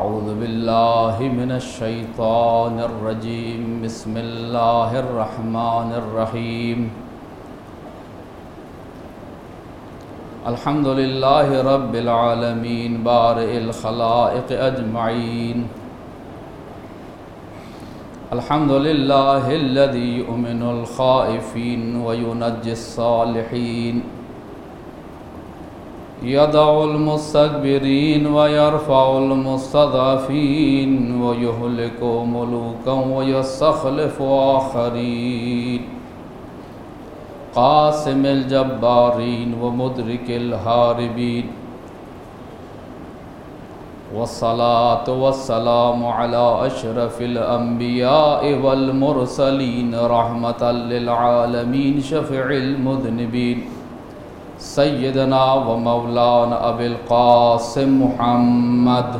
أعوذ بالله من الشيطان الرجيم بسم الله الرحمن الرحيم الحمد لله رب العالمين بارئ الخلائق أجمعين الحمد لله الذي يؤمن الخائفين وينجي الصالحين يدع المستكبرين ويرفع المستضعفين ويهلك ملوكا ويستخلف آخرين قاسم الجبارين ومدرك الهاربين والصلاة والسلام على أشرف الأنبياء والمرسلين رحمة للعالمين شفيع المذنبين سيدنا ومولانا أبي القاسم محمد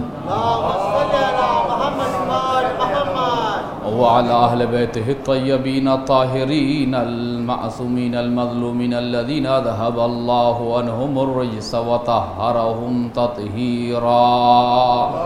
وعلى أهل بيته الطيبين الطاهرين المعصومين المظلومين الذين أذهب الله عنهم الرجس وطهرهم تطهيرا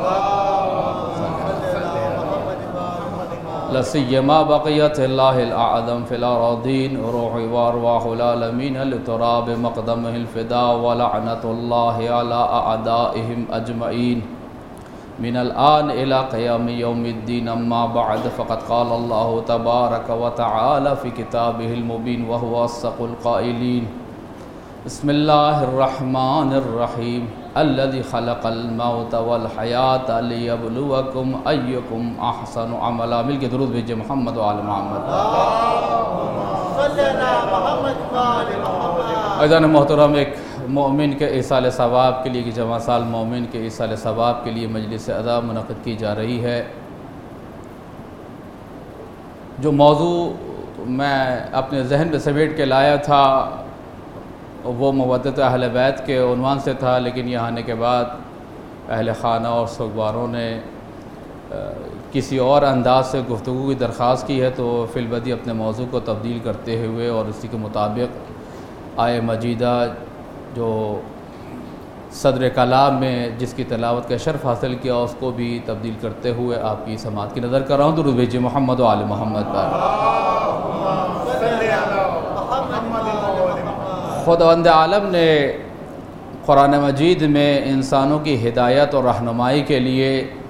لسيما بقية الله الأعظم في الأراضين روحي وأرواح العالمين لتراب مقدمه الفداء ولعنة الله على أعدائهم أجمعين من الآن إلى قيام يوم الدين أما بعد فقد قال الله تبارك وتعالى في كتابه المبين وهو أصدق القائلين بسم الله الرحمن الرحيم الذي خلق الموت والحياة ليبلوكم أيكم أحسن عملا مل کے درود بھیجئے محمد وآل محمد عزیزان محترم، ایک مومن کے ایصال ثواب کے لیے کہ جمع سال مومن کے ایصال ثواب کے لیے مجلس ادا منعقد کی جا رہی ہے۔ جو موضوع میں اپنے ذہن میں سمیٹ کے لایا تھا وہ مودت اہل بیت کے عنوان سے تھا، لیکن یہاں آنے کے بعد اہل خانہ اور سوگواروں نے کسی اور انداز سے گفتگو کی درخواست کی ہے، تو فی البدی اپنے موضوع کو تبدیل کرتے ہوئے اور اسی کے مطابق آیہ مجیدہ جو صدر کلام میں جس کی تلاوت کا شرف حاصل کیا اس کو بھی تبدیل کرتے ہوئے آپ کی سماعت کی نظر کر رہا ہوں۔ درود بھیجئے محمد و آل محمد پر۔ خداوند عالم نے قرآن مجید میں انسانوں کی ہدایت اور رہنمائی کے لیے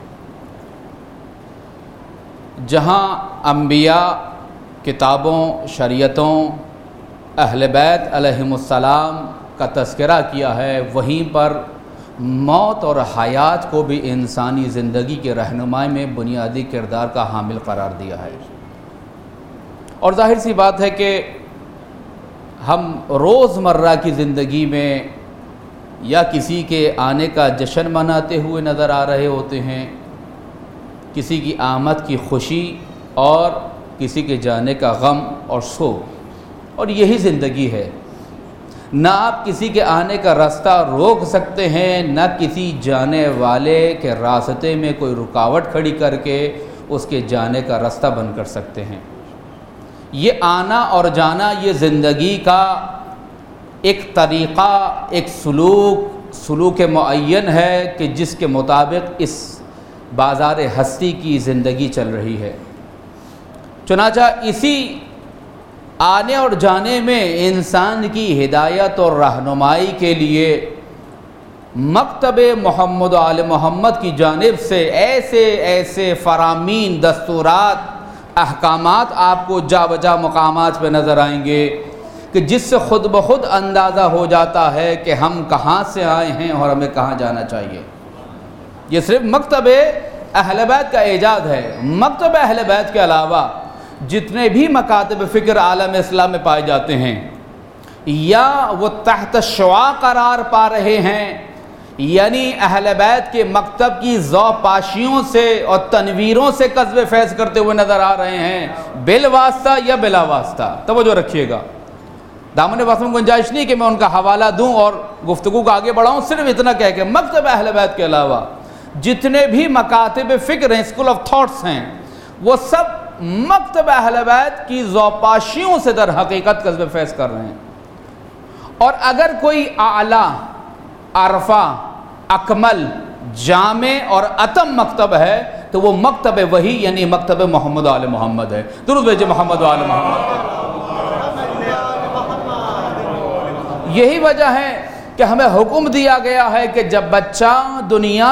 جہاں انبیاء، کتابوں، شریعتوں، اہل بیت علیہم السلام کا تذکرہ کیا ہے، وہیں پر موت اور حیات کو بھی انسانی زندگی کے رہنمائی میں بنیادی کردار کا حامل قرار دیا ہے۔ اور ظاہر سی بات ہے کہ ہم روزمرہ کی زندگی میں یا کسی کے آنے کا جشن مناتے ہوئے نظر آ رہے ہوتے ہیں، کسی کی آمد کی خوشی اور کسی کے جانے کا غم اور سوگ، اور یہی زندگی ہے۔ نہ آپ کسی کے آنے کا راستہ روک سکتے ہیں، نہ کسی جانے والے کے راستے میں کوئی رکاوٹ کھڑی کر کے اس کے جانے کا راستہ بند کر سکتے ہیں۔ یہ آنا اور جانا یہ زندگی کا ایک طریقہ، ایک سلوک معین ہے کہ جس کے مطابق اس بازار ہستی کی زندگی چل رہی ہے۔ چنانچہ اسی آنے اور جانے میں انسان کی ہدایت اور رہنمائی کے لیے مکتب محمد و آل محمد کی جانب سے ایسے فرامین، دستورات، احکامات آپ کو جا بجا مقامات پہ نظر آئیں گے کہ جس سے خود بخود اندازہ ہو جاتا ہے کہ ہم کہاں سے آئے ہیں اور ہمیں کہاں جانا چاہیے۔ یہ صرف مکتب اہل بیت کا اعجاز ہے۔ مکتب اہل بیت کے علاوہ جتنے بھی مکاتب فکر عالم اسلام میں پائے جاتے ہیں، یا وہ تحت شعاع قرار پا رہے ہیں، یعنی اہل بیت کے مکتب کی ذوپاشیوں سے اور تنویروں سے قصب فیض کرتے ہوئے نظر آ رہے ہیں، بالواسطہ یا بلا واسطہ۔ توجہ رکھیے گا، دامن واسطہ میں گنجائش نہیں کہ میں ان کا حوالہ دوں اور گفتگو کو آگے بڑھاؤں، صرف اتنا کہہ کہ مکتب اہل بیت کے علاوہ جتنے بھی مکاتب فکر ہیں، اسکول آف تھاٹس ہیں، وہ سب مکتب اہل بیت کی ذوپاشیوں سے در حقیقت قصب فیض کر رہے ہیں۔ اور اگر کوئی اعلیٰ، عرفہ، اکمل، جامع اور اتم مکتب ہے تو وہ مکتب وحی یعنی مکتب محمد و آل محمد ہے۔ درود بھیجے محمد و آل محمد۔ یہی وجہ ہے کہ ہمیں حکم دیا گیا ہے کہ جب بچہ دنیا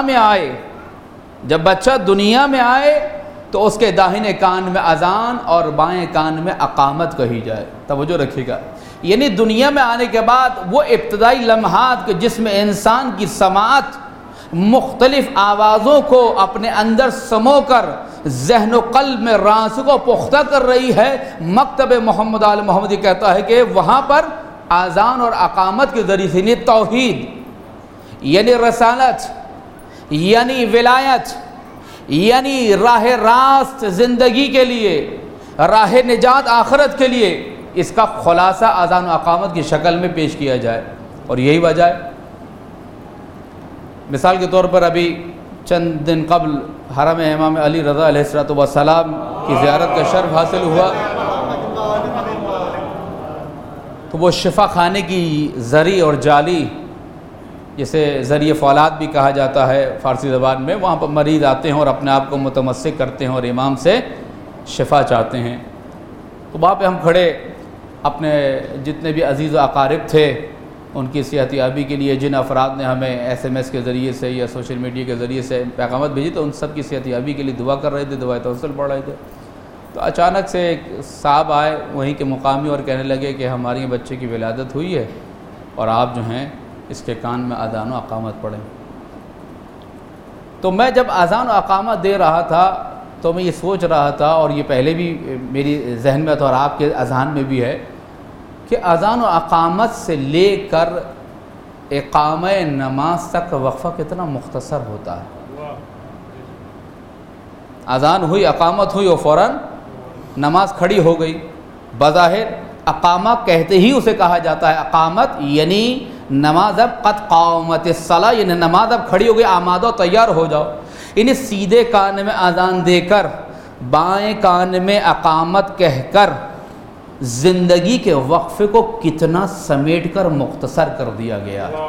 میں آئے تو اس کے داہنے کان میں اذان اور بائیں کان میں اقامت کہی جائے۔ توجہ رکھیے گا، یعنی دنیا میں آنے کے بعد وہ ابتدائی لمحات کہ جس میں انسان کی سماعت مختلف آوازوں کو اپنے اندر سمو کر ذہن و قلب میں راسخ و پختہ کر رہی ہے، مکتب محمد آل محمد کہتا ہے کہ وہاں پر اذان اور اقامت کے ذریعے سے یعنی توحید، یعنی رسالت، یعنی ولایت، یعنی راہ راست زندگی کے لیے، راہ نجات آخرت کے لیے، اس کا خلاصہ اذان و اقامت کی شکل میں پیش کیا جائے۔ اور یہی وجہ ہے، مثال کے طور پر ابھی چند دن قبل حرم امام علی رضا علیہ السلام کی زیارت کا شرف حاصل ہوا، تو وہ شفا خانے کی زری اور جالی، جسے ذریعہ فولاد بھی کہا جاتا ہے فارسی زبان میں، وہاں پر مریض آتے ہیں اور اپنے آپ کو متمسک کرتے ہیں اور امام سے شفا چاہتے ہیں۔ تو وہاں پہ ہم کھڑے اپنے جتنے بھی عزیز و اقارب تھے ان کی صحت یابی کے لیے، جن افراد نے ہمیں SMS کے ذریعے سے یا سوشل میڈیا کے ذریعے سے پیغامات بھیجی تو ان سب کی صحت یابی کے لیے دعا کر رہے تھے، دعائے توسل پڑھ رہے تھے۔ تو اچانک سے ایک صاحب آئے وہیں کے مقامی اور کہنے لگے کہ ہماری بچے کی ولادت ہوئی ہے اور آپ جو ہیں اس کے کان میں اذان و اقامت پڑھیں۔ تو میں جب اذان و اقامت دے رہا تھا تو میں یہ سوچ رہا تھا، اور یہ پہلے بھی میری ذہن میں تھا اور آپ کے اذہان میں بھی ہے، کہ اذان و اقامت سے لے کر اقامہ نماز تک وقفہ کتنا مختصر ہوتا ہے۔ اذان ہوئی، اقامت ہوئی اور فوراً نماز کھڑی ہو گئی۔ بظاہر اقامہ کہتے ہی اسے کہا جاتا ہے اقامت، یعنی نماز اب قد قامت الصلاۃ، یعنی نماز اب کھڑی ہو گئی، آمادہ و تیار ہو جاؤ۔ یعنی سیدھے کان میں اذان دے کر بائیں کان میں اقامت کہہ کر زندگی کے وقفے کو کتنا سمیٹ کر مختصر کر دیا گیا ہے۔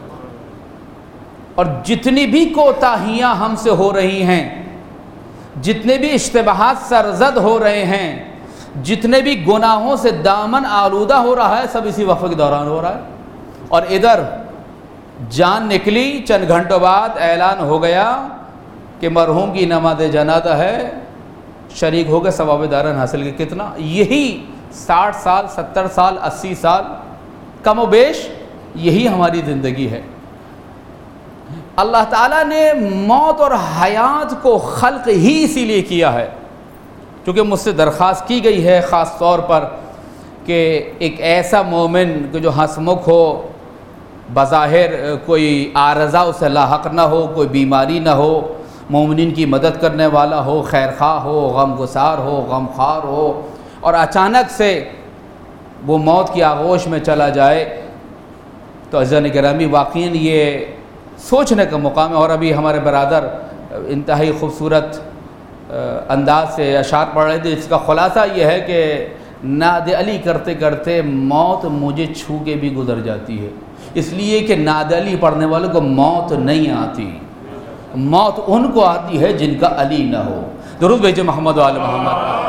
اور جتنی بھی کوتاہیاں ہم سے ہو رہی ہیں، جتنے بھی اشتباہات سرزد ہو رہے ہیں، جتنے بھی گناہوں سے دامن آلودہ ہو رہا ہے، سب اسی وقفے کے دوران ہو رہا ہے۔ اور ادھر جان نکلی، چند گھنٹوں بعد اعلان ہو گیا کہ مرحوم کی نماز جنازہ ہے، شریک ہو گئے، ثواب دارن حاصل کے کتنا؟ یہی 60 سال 70 سال 80 سال کم و بیش یہی ہماری زندگی ہے۔ اللہ تعالیٰ نے موت اور حیات کو خلق ہی اسی لیے کیا ہے، کیونکہ مجھ سے درخواست کی گئی ہے خاص طور پر کہ ایک ایسا مومن کہ جو ہنسمکھ ہو، بظاہر کوئی عارضہ اسے لاحق نہ ہو، کوئی بیماری نہ ہو، مومنین کی مدد کرنے والا ہو، خیر خواہ ہو، غم گسار ہو، غم خوار ہو، اور اچانک سے وہ موت کی آغوش میں چلا جائے، تو عزیزان گرامی واقعاً یہ سوچنے کا مقام ہے۔ اور ابھی ہمارے برادر انتہائی خوبصورت انداز سے اشعار پڑھ رہے تھے، جس کا خلاصہ یہ ہے کہ ناد علی کرتے کرتے موت مجھے چھو کے بھی گزر جاتی ہے، اس لیے کہ ناد علی پڑھنے والوں کو موت نہیں آتی، موت ان کو آتی ہے جن کا علی نہ ہو۔ درود بھیجے محمد و آل محمد۔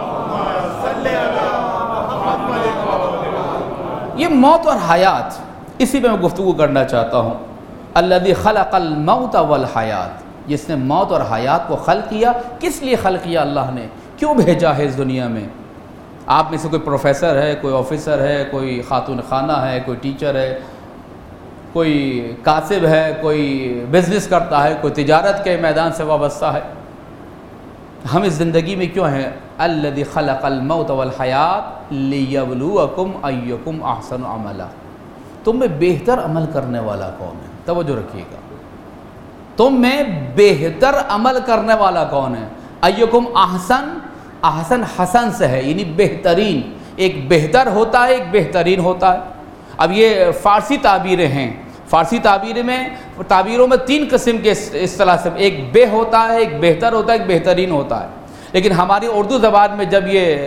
یہ موت اور حیات، اسی پہ میں گفتگو کرنا چاہتا ہوں۔ الذی خلق الموت والحیات، جس نے موت اور حیات کو خلق کیا، کس لیے خلق کیا اللہ نے، کیوں بھیجا ہے اس دنیا میں؟ آپ میں سے کوئی پروفیسر ہے، کوئی آفیسر ہے، کوئی خاتون خانہ ہے، کوئی ٹیچر ہے، کوئی کاسب ہے، کوئی بزنس کرتا ہے، کوئی تجارت کے میدان سے وابستہ ہے۔ ہم اس زندگی میں کیوں ہیں؟ الذی خلق الموت والحیات لیبلوکم ایکم احسن عملا، تم میں بہتر عمل کرنے والا کون ہے؟ توجہ رکھیے گا، تم میں بہتر عمل کرنے والا کون ہے؟ ایکم احسن، احسن حسن سے ہے، یعنی بہترین، ایک بہتر ہوتا ہے، ایک بہترین ہوتا ہے۔ اب یہ فارسی تعبیریں ہیں، فارسی تعبیروں میں 3 قسم کے اصطلاح سے، ایک بے ہوتا ہے، ایک بہتر ہوتا ہے، ایک بہترین ہوتا ہے۔ لیکن ہماری اردو زبان میں جب یہ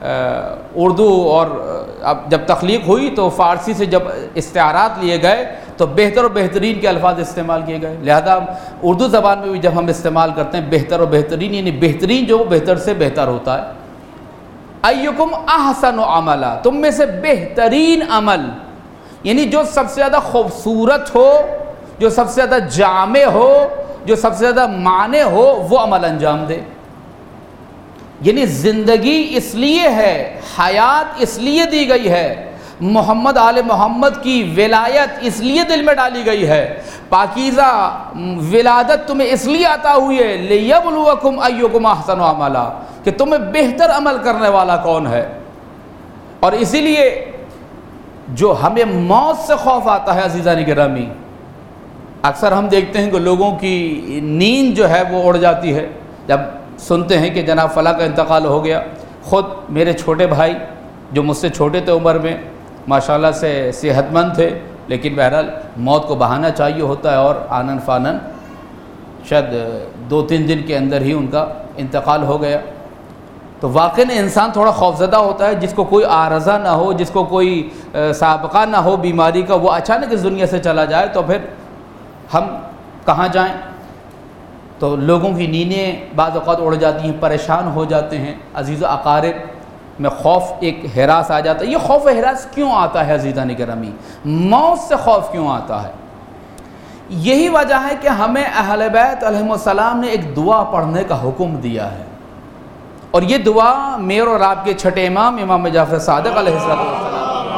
اردو اور اب جب تخلیق ہوئی تو فارسی سے جب استعارات لیے گئے تو بہتر و بہترین کے الفاظ استعمال کیے گئے. لہذا اردو زبان میں بھی جب ہم استعمال کرتے ہیں بہتر و بہترین، یعنی بہترین جو بہتر سے بہتر ہوتا ہے. ایکم احسن عملا، تم میں سے بہترین عمل، یعنی جو سب سے زیادہ خوبصورت ہو، جو سب سے زیادہ جامع ہو، جو سب سے زیادہ معنی ہو، وہ عمل انجام دے. یعنی زندگی اس لیے ہے، حیات اس لیے دی گئی ہے، محمد آل محمد کی ولایت اس لیے دل میں ڈالی گئی ہے، پاکیزہ ولادت تمہیں اس لیے عطا ہوئی ہے لیبلوکم ایکم احسن عملا، کہ تمہیں بہتر عمل کرنے والا کون ہے. اور اسی لیے جو ہمیں موت سے خوف آتا ہے عزیزان گرامی، اکثر ہم دیکھتے ہیں کہ لوگوں کی نیند جو ہے وہ اڑ جاتی ہے جب سنتے ہیں کہ جناب فلاں کا انتقال ہو گیا. خود میرے چھوٹے بھائی جو مجھ سے چھوٹے تھے عمر میں، ماشاءاللہ سے صحت مند تھے، لیکن بہرحال موت کو بہانا چاہیے ہوتا ہے، اور آنن فانن شاید 2-3 دن کے اندر ہی ان کا انتقال ہو گیا. تو واقعی انسان تھوڑا خوفزدہ ہوتا ہے. جس کو کوئی عارضہ نہ ہو، جس کو کوئی سابقہ نہ ہو بیماری کا، وہ اچانک اس دنیا سے چلا جائے تو پھر ہم کہاں جائیں. تو لوگوں کی نیندیں بعض اوقات اڑ جاتی ہیں، پریشان ہو جاتے ہیں. عزیز و اقارب میں خوف ایک ہراس آ جاتا ہے. یہ خوف ہراس کیوں آتا ہے عزیزان کرامی؟ موت سے خوف کیوں آتا ہے؟ یہی وجہ ہے کہ ہمیں اہل بیت علیہم السلام نے ایک دعا پڑھنے کا حکم دیا ہے، اور یہ دعا میرے اور آپ کے چھٹے امام امام جعفر صادق علیہ السلام،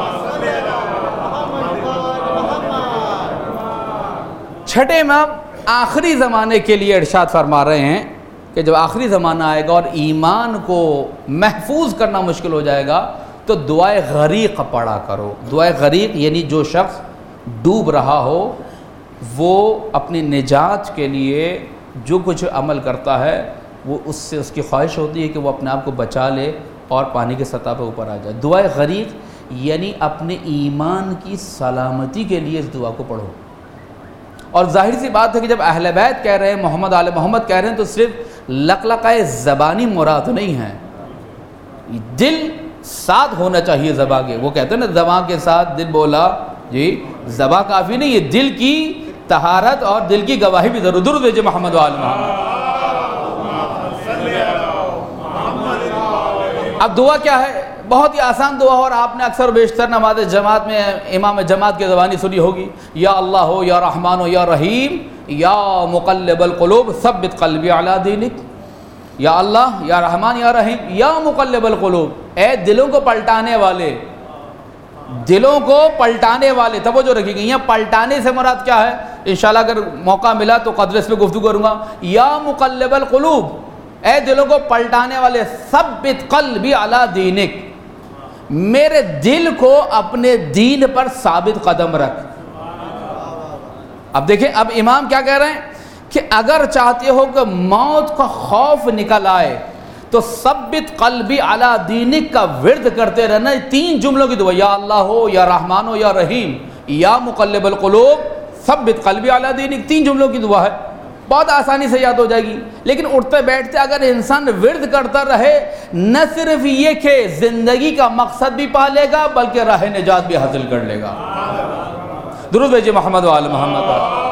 چھٹے امام آخری زمانے کے لیے ارشاد فرما رہے ہیں کہ جب آخری زمانہ آئے گا اور ایمان کو محفوظ کرنا مشکل ہو جائے گا تو دعائے غریق پڑھا کرو. دعائے غریق یعنی جو شخص ڈوب رہا ہو وہ اپنی نجات کے لیے جو کچھ عمل کرتا ہے وہ اس سے اس کی خواہش ہوتی ہے کہ وہ اپنے آپ کو بچا لے اور پانی کی سطح پہ اوپر آ جائے. دعائے غریق یعنی اپنے ایمان کی سلامتی کے لیے اس دعا کو پڑھو. اور ظاہر سی بات ہے کہ جب اہل بیت کہہ رہے ہیں، محمد آل محمد کہہ رہے ہیں، تو صرف لقلقہ زبانی مراد نہیں ہے، دل ساتھ ہونا چاہیے زبان کے. وہ کہتے ہیں نا زبان کے ساتھ دل بولا، جی زبان کافی نہیں ہے، دل کی طہارت اور دل کی گواہی بھی ضرور. درود بھیجے محمد آل محمد. اب دعا کیا ہے؟ بہت ہی آسان دعا، اور آپ نے اکثر و بیشتر نماز جماعت میں امام جماعت کی زبانی سنی ہوگی. یا اللہ ہو، یا رحمان ہو، یا رحیم، یا مقلب القلوب ثبت قلبی علی دینک. یا اللہ، یا رحمان، یا رحیم، یا مقلب القلوب، اے دلوں کو پلٹانے والے، دلوں کو پلٹانے والے. توجہ رکھیے گا، یہاں پلٹانے سے مراد کیا ہے؟ انشاءاللہ اگر موقع ملا تو قدر اس پہ گفتگو کروں گا. یا مقلب القلوب، اے دلوں کو پلٹانے والے، ثبت قلبی علی دینک، میرے دل کو اپنے دین پر ثابت قدم رکھ. اب دیکھیں، اب امام کیا کہہ رہے ہیں کہ اگر چاہتے ہو کہ موت کا خوف نکل آئے تو ثبت قلبی علی دینک کا ورد کرتے رہنا. 3 جملوں کی دعا، یا اللہ ہو، یا رحمان ہو، یا رحیم، یا مقلب القلوب ثبت قلبی علی دینک. 3 جملوں کی دعا ہے، بہت آسانی سے یاد ہو جائے گی. لیکن اٹھتے بیٹھتے اگر انسان ورد کرتا رہے، نہ صرف یہ کہ زندگی کا مقصد بھی پا لے گا بلکہ راہ نجات بھی حاصل کر لے گا. درود بھیجئے محمد و آل محمد.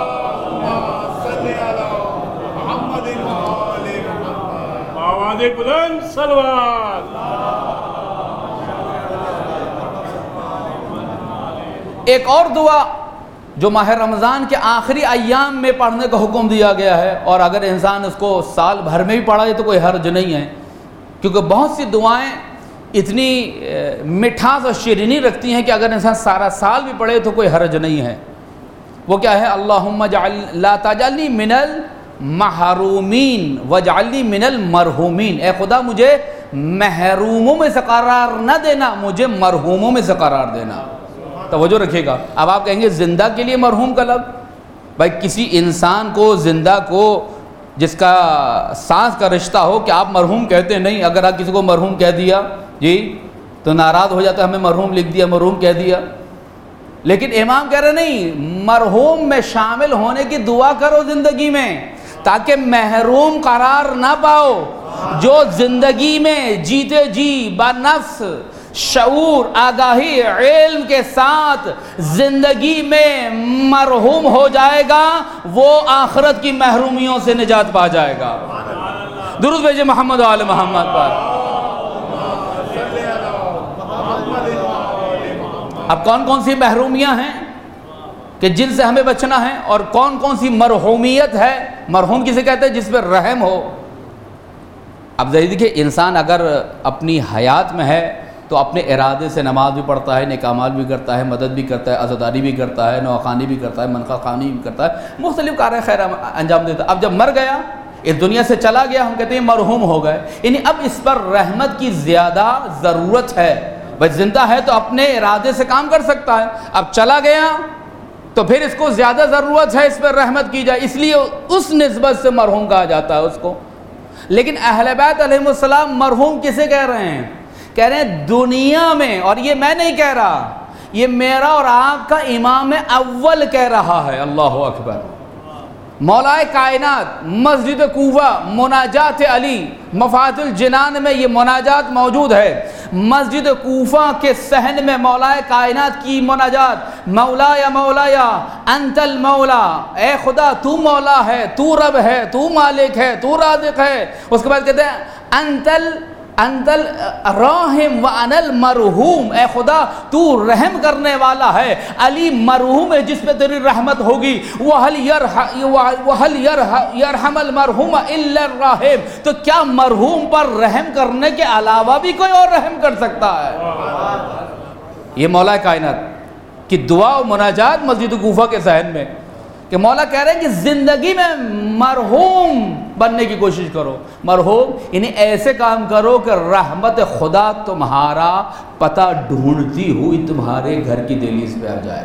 آواز بلند صلوات. ایک اور دعا جو ماہ رمضان کے آخری ایام میں پڑھنے کا حکم دیا گیا ہے، اور اگر انسان اس کو سال بھر میں بھی پڑھا جائے تو کوئی حرج نہیں ہے، کیونکہ بہت سی دعائیں اتنی مٹھاس اور شیرینی رکھتی ہیں کہ اگر انسان سارا سال بھی پڑھے تو کوئی حرج نہیں ہے. وہ کیا ہے؟ اللہم لا تجعلنی من المحرومین واجعلنی من المرحومین. اے خدا مجھے محروموں میں سے قرار نہ دینا، مجھے مرحوموں میں سے قرار دینا. توجہ رکھیے گا. اب آپ کہیں گے زندہ کے لیے مرحوم کا لفظ؟ بھائی کسی انسان کو، زندہ کو، جس کا سانس کا رشتہ ہو، کہ آپ مرحوم کہتے نہیں. اگر آپ کسی کو مرحوم کہہ دیا جی تو ناراض ہو جاتا ہے، ہمیں مرحوم لکھ دیا، مرحوم کہہ دیا. لیکن امام کہہ رہے نہیں، مرحوم میں شامل ہونے کی دعا کرو زندگی میں، تاکہ محروم قرار نہ پاؤ. جو زندگی میں جیتے جی با نفس شعور، آگاہی، علم کے ساتھ زندگی میں مرحوم ہو جائے گا وہ آخرت کی محرومیوں سے نجات پا جائے گا۔ درود بھیجے محمد و آل محمد پر۔ اب کون کون سی محرومیاں ہیں کہ جن سے ہمیں بچنا ہے، اور کون کون سی مرحومیت ہے؟ مرحوم کسے کہتے ہیں؟ جس پہ رحم ہو۔ اب دیکھیے انسان اگر اپنی حیات میں ہے تو اپنے ارادے سے نماز بھی پڑھتا ہے، نیک اعمال بھی کرتا ہے، مدد بھی کرتا ہے، عزاداری بھی کرتا ہے، نواخوانی بھی کرتا ہے، منقطع خوانی بھی کرتا ہے، مختلف کاریں خیر انجام دیتا ہے۔ اب جب مر گیا، اس دنیا سے چلا گیا، ہم کہتے ہیں مرحوم ہو گئے، یعنی اب اس پر رحمت کی زیادہ ضرورت ہے۔ بس زندہ ہے تو اپنے ارادے سے کام کر سکتا ہے، اب چلا گیا تو پھر اس کو زیادہ ضرورت ہے اس پر رحمت کی جائے، اس لیے اس نسبت سے مرحوم کہا جاتا ہے اس کو۔ لیکن اہل بیت علیہ السلام مرحوم کسے کہہ رہے ہیں؟ کہہ رہے ہیں دنیا میں، اور یہ میں نہیں کہہ رہا، یہ میرا اور آپ کا امام اول کہہ رہا ہے۔ اللہ اکبر۔ مولا کائنات مسجد کوفہ مناجات علی، مفاتح الجنان میں یہ مناجات موجود ہے۔ مسجد کوفہ کے صحن میں مولا کائنات کی مناجات، مولا یا مولا یا انت المولا، اے خدا تو مولا ہے، تو رب ہے، تو مالک ہے، تو رازق ہے۔ اس کے بعد کہتے ہیں انت الراحم وانا المرحوم، اے خدا تو رحم کرنے والا ہے، علی مرحوم ہے جس پہ تیری رحمت ہوگی۔ وَهَلْ يَرْحَمَ الْمَرْحُومَ إِلَّا الرَّاحِمُ، تو کیا مرحوم پر رحم کرنے کے علاوہ بھی کوئی اور رحم کر سکتا ہے؟ یہ مولا کائنات کی دعا و مناجات مسجد کوفہ کے صحن میں، کہ مولا کہہ رہے ہیں کہ زندگی میں مرحوم بننے کی کوشش کرو۔ مرحوم یعنی ایسے کام کرو کہ رحمت خدا تمہارا پتہ ڈھونڈتی ہوئی تمہارے گھر کی دہلیز پہ آ جائے۔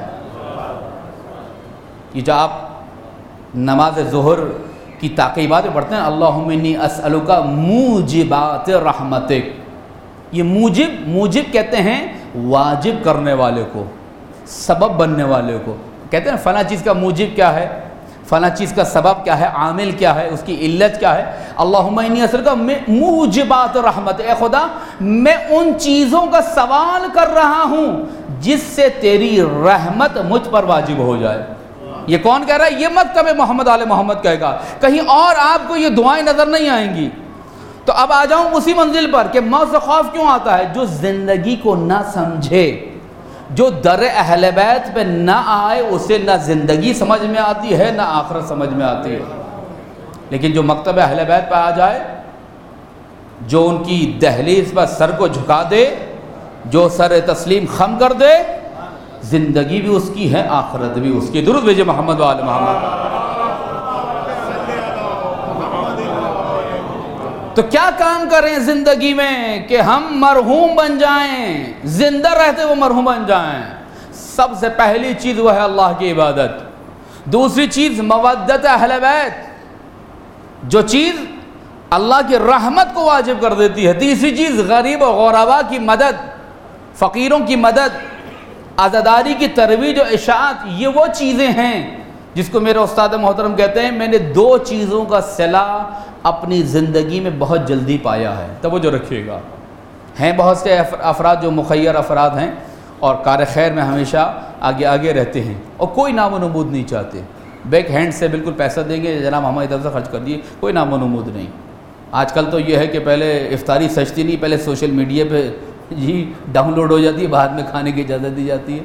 یہ جو آپ نماز ظہر کی تعقیبات میں پڑھتے ہیں، اللہم انی اسألک موجبات رحمتک، یہ موجب کہتے ہیں واجب کرنے والے کو، سبب بننے والے کو۔ کہتے ہیں فلاں چیز کا موجب کیا ہے، فلاں چیز کا سبب کیا ہے، عامل کیا ہے، اس کی علت کیا ہے۔ اللہم انی اسألک موجبات رحمت، اے خدا میں ان چیزوں کا سوال کر رہا ہوں جس سے تیری رحمت مجھ پر واجب ہو جائے۔ یہ کون کہہ رہا ہے؟ یہ مکتب محمد آل محمد کہے گا، کہیں اور آپ کو یہ دعائیں نظر نہیں آئیں گی۔ تو اب آ جاؤں اسی منزل پر کہ موت سے خوف کیوں آتا ہے؟ جو زندگی کو نہ سمجھے، جو در اہل بیت پہ نہ آئے، اسے نہ زندگی سمجھ میں آتی ہے نہ آخرت سمجھ میں آتی ہے۔ لیکن جو مکتب اہل بیت پہ آ جائے، جو ان کی دہلیز پر سر کو جھکا دے، جو سر تسلیم خم کر دے، زندگی بھی اس کی ہے، آخرت بھی اس کی۔ درود بھیجے محمد و آل محمد۔ تو کیا کام کریں زندگی میں کہ ہم مرحوم بن جائیں، زندہ رہتے وہ مرحوم بن جائیں؟ سب سے پہلی چیز وہ ہے اللہ کی عبادت، دوسری چیز مودت اہل بیت، جو چیز اللہ کی رحمت کو واجب کر دیتی ہے، تیسری چیز غریب و غربا کی مدد، فقیروں کی مدد، عزاداری کی ترویج و اشاعت، یہ وہ چیزیں ہیں جس کو میرے استاد محترم کہتے ہیں میں نے دو چیزوں کا صلہ اپنی زندگی میں بہت جلدی پایا ہے۔ توجہ رکھیے گا، ہیں بہت سے افراد جو مخیر افراد ہیں اور کار خیر میں ہمیشہ آگے رہتے ہیں اور کوئی نام و نمود نہیں چاہتے، بیک ہینڈ سے بالکل پیسہ دیں گے جناب ہماری طرف سے خرچ کر دیے، کوئی نام و نمود نہیں۔ آج کل تو یہ ہے کہ پہلے افطاری سجتی نہیں، پہلے سوشل میڈیا پہ ڈاؤن لوڈ ہو جاتی ہے، بعد میں کھانے کی اجازت دی جاتی ہے۔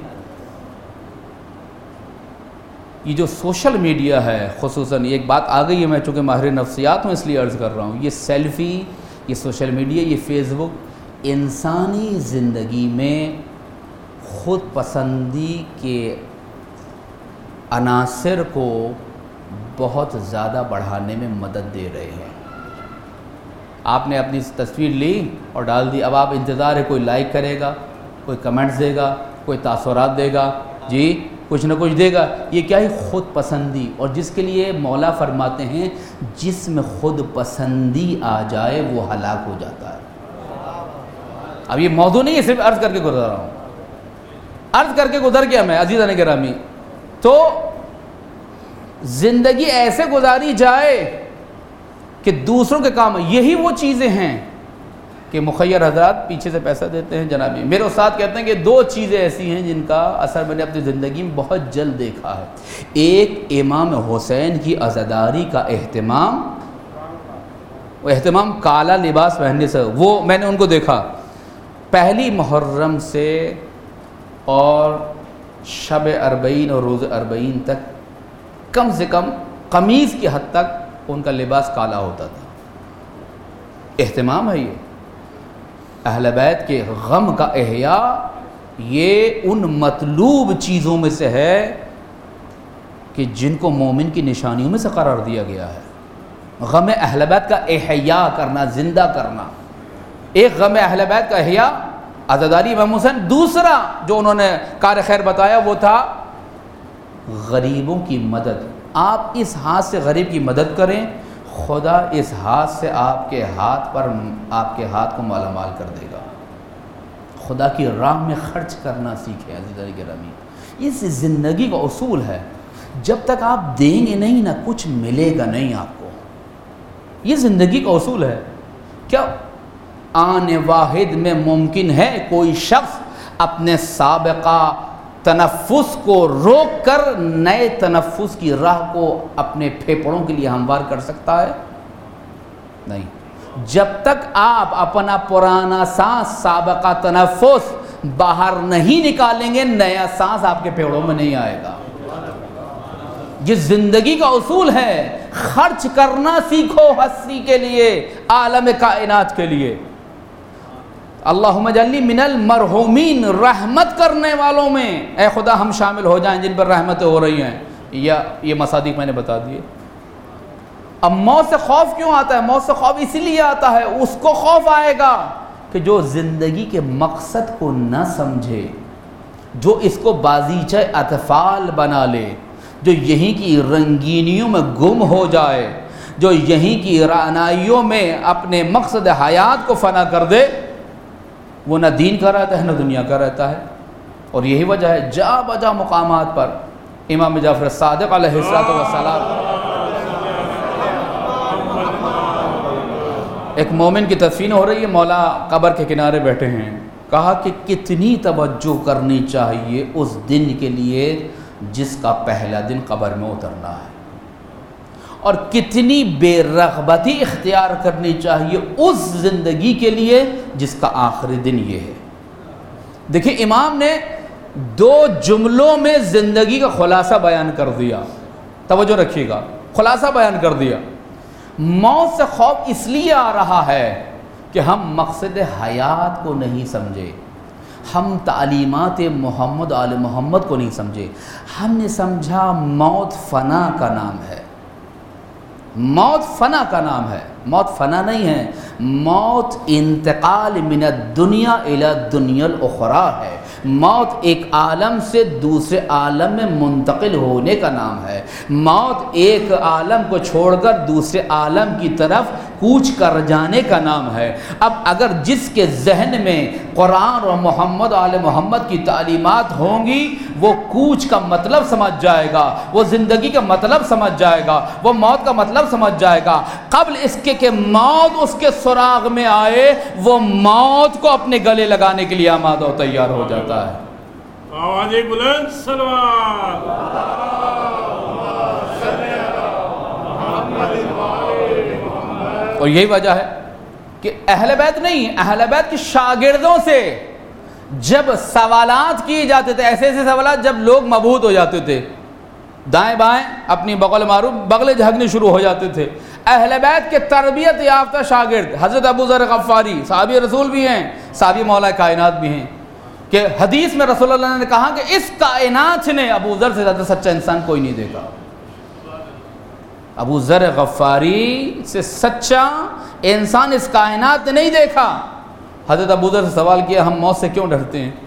یہ جو سوشل میڈیا ہے خصوصاً، ایک بات آ گئی ہے، میں چونکہ ماہر نفسیات ہوں اس لیے عرض کر رہا ہوں، یہ سیلفی، یہ سوشل میڈیا، یہ فیس بک انسانی زندگی میں خود پسندی کے عناصر کو بہت زیادہ بڑھانے میں مدد دے رہے ہیں۔ آپ نے اپنی تصویر لی اور ڈال دی، اب آپ انتظار ہے کوئی لائک کرے گا، کوئی کمنٹس دے گا، کوئی تاثرات دے گا، جی کچھ نہ کچھ دے گا۔ یہ کیا ہے؟ خود پسندی، اور جس کے لیے مولا فرماتے ہیں جس میں خود پسندی آ جائے وہ ہلاک ہو جاتا ہے۔ اب یہ موضوع نہیں ہے، صرف عرض کر کے گزر رہا ہوں، عرض کر کے گزر گیا میں عزیزان گرامی۔ تو زندگی ایسے گزاری جائے کہ دوسروں کے کام، یہی وہ چیزیں ہیں کہ مخیر حضرات پیچھے سے پیسہ دیتے ہیں جنابی. میرے استاد کہتے ہیں کہ 2 چیزیں ایسی ہیں جن کا اثر میں نے اپنی زندگی میں بہت جلد دیکھا ہے. ایک امام حسین کی عزاداری کا اہتمام، وہ اہتمام کالا لباس پہننے سے، وہ میں نے ان کو دیکھا پہلی محرم سے اور شب 40 اور روز 40 تک کم سے کم قمیض کی حد تک ان کا لباس کالا ہوتا تھا. اہتمام ہے یہ اہل بیت کے غم کا احیاء. یہ ان مطلوب چیزوں میں سے ہے کہ جن کو مومن کی نشانیوں میں سے قرار دیا گیا ہے. غم اہل بیت کا احیاء کرنا، زندہ کرنا. ایک غم اہل بیت کا احیاء عزاداری امام حسین. دوسرا جو انہوں نے کار خیر بتایا وہ تھا غریبوں کی مدد. آپ اس ہاتھ سے غریب کی مدد کریں، خدا اس ہاتھ سے آپ کے ہاتھ کو مالا مال کر دے گا. خدا کی راہ میں خرچ کرنا سیکھیں عزیزان گرامی. اس زندگی کا اصول ہے، جب تک آپ دیں گے نہیں نا کچھ ملے گا نہیں آپ کو. یہ زندگی کا اصول ہے. کیا آن واحد میں ممکن ہے کوئی شخص اپنے سابقہ تنفس کو روک کر نئے تنفس کی راہ کو اپنے پھیپھڑوں کے لیے ہموار کر سکتا ہے؟ نہیں. جب تک آپ اپنا پرانا سانس، سابقہ تنفس باہر نہیں نکالیں گے، نیا سانس آپ کے پھیپھڑوں میں نہیں آئے گا. یہ زندگی کا اصول ہے. خرچ کرنا سیکھو ہستی کے لیے، عالم کائنات کے لیے. اللہم اجعلنی من المرحومین، رحمت کرنے والوں میں اے خدا ہم شامل ہو جائیں جن پر رحمتیں ہو رہی ہیں. یہ مصادیق میں نے بتا دیے. اب موت سے خوف کیوں آتا ہے؟ موت سے خوف اس لیے آتا ہے، اس کو خوف آئے گا کہ جو زندگی کے مقصد کو نہ سمجھے، جو اس کو بازیچہ اطفال بنا لے، جو یہیں کی رنگینیوں میں گم ہو جائے، جو یہیں کی رعنائیوں میں اپنے مقصد حیات کو فنا کر دے، وہ نہ دین کا رہتا ہے نہ دنیا کا رہتا ہے. اور یہی وجہ ہے جا بجا مقامات پر امام جعفر صادق علیہ السلام، ایک مومن کی تدفین ہو رہی ہے، مولا قبر کے کنارے بیٹھے ہیں. کہا کہ کتنی توجہ کرنی چاہیے اس دن کے لیے جس کا پہلا دن قبر میں اترنا ہے، اور کتنی بے رغبتی اختیار کرنی چاہیے اس زندگی کے لیے جس کا آخری دن یہ ہے. دیکھیں امام نے 2 جملوں میں زندگی کا خلاصہ بیان کر دیا. توجہ رکھیے گا، خلاصہ بیان کر دیا. موت سے خوف اس لیے آ رہا ہے کہ ہم مقصد حیات کو نہیں سمجھے، ہم تعلیمات محمد آل محمد کو نہیں سمجھے. ہم نے سمجھا موت فنا کا نام ہے. موت فنا کا نام ہے. موت فنا نہیں ہے، موت انتقال من الدنیا الی الدنیا الاخری ہے. موت ایک عالم سے دوسرے عالم میں منتقل ہونے کا نام ہے. موت ایک عالم کو چھوڑ کر دوسرے عالم کی طرف کوچ کر جانے کا نام ہے. اب اگر جس کے ذہن میں قرآن اور محمد آل محمد کی تعلیمات ہوں گی، وہ کوچ کا مطلب سمجھ جائے گا، وہ زندگی کا مطلب سمجھ جائے گا، وہ موت کا مطلب سمجھ جائے گا. قبل اس کے کہ موت اس کے سراغ میں آئے، وہ موت کو اپنے گلے لگانے کے لیے آمادہ و تیار ہو جاتا ہے. آواز بلند صلوات. اور یہی وجہ ہے کہ اہل بیت نہیں، اہل بیت کے شاگردوں سے جب سوالات کیے جاتے تھے، ایسے ایسے سوالات جب لوگ مبہوت ہو جاتے تھے، دائیں بائیں اپنی بغل معروف بغلیں جھگنے شروع ہو جاتے تھے، اہل بیت کے تربیت یافتہ شاگرد حضرت ابو ذر غفاری صحابی رسول بھی ہیں، صحابی مولا کائنات بھی ہیں، کہ حدیث میں رسول اللہ نے کہا کہ اس کائنات نے ابو ذر سے زیادہ سچا انسان کوئی نہیں دیکھا. ابو ذر غفاری سے سچا انسان اس کائنات نے نہیں دیکھا. حضرت ابو ذر سے سوال کیا ہم موت سے کیوں ڈرتے ہیں؟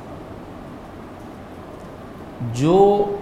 جو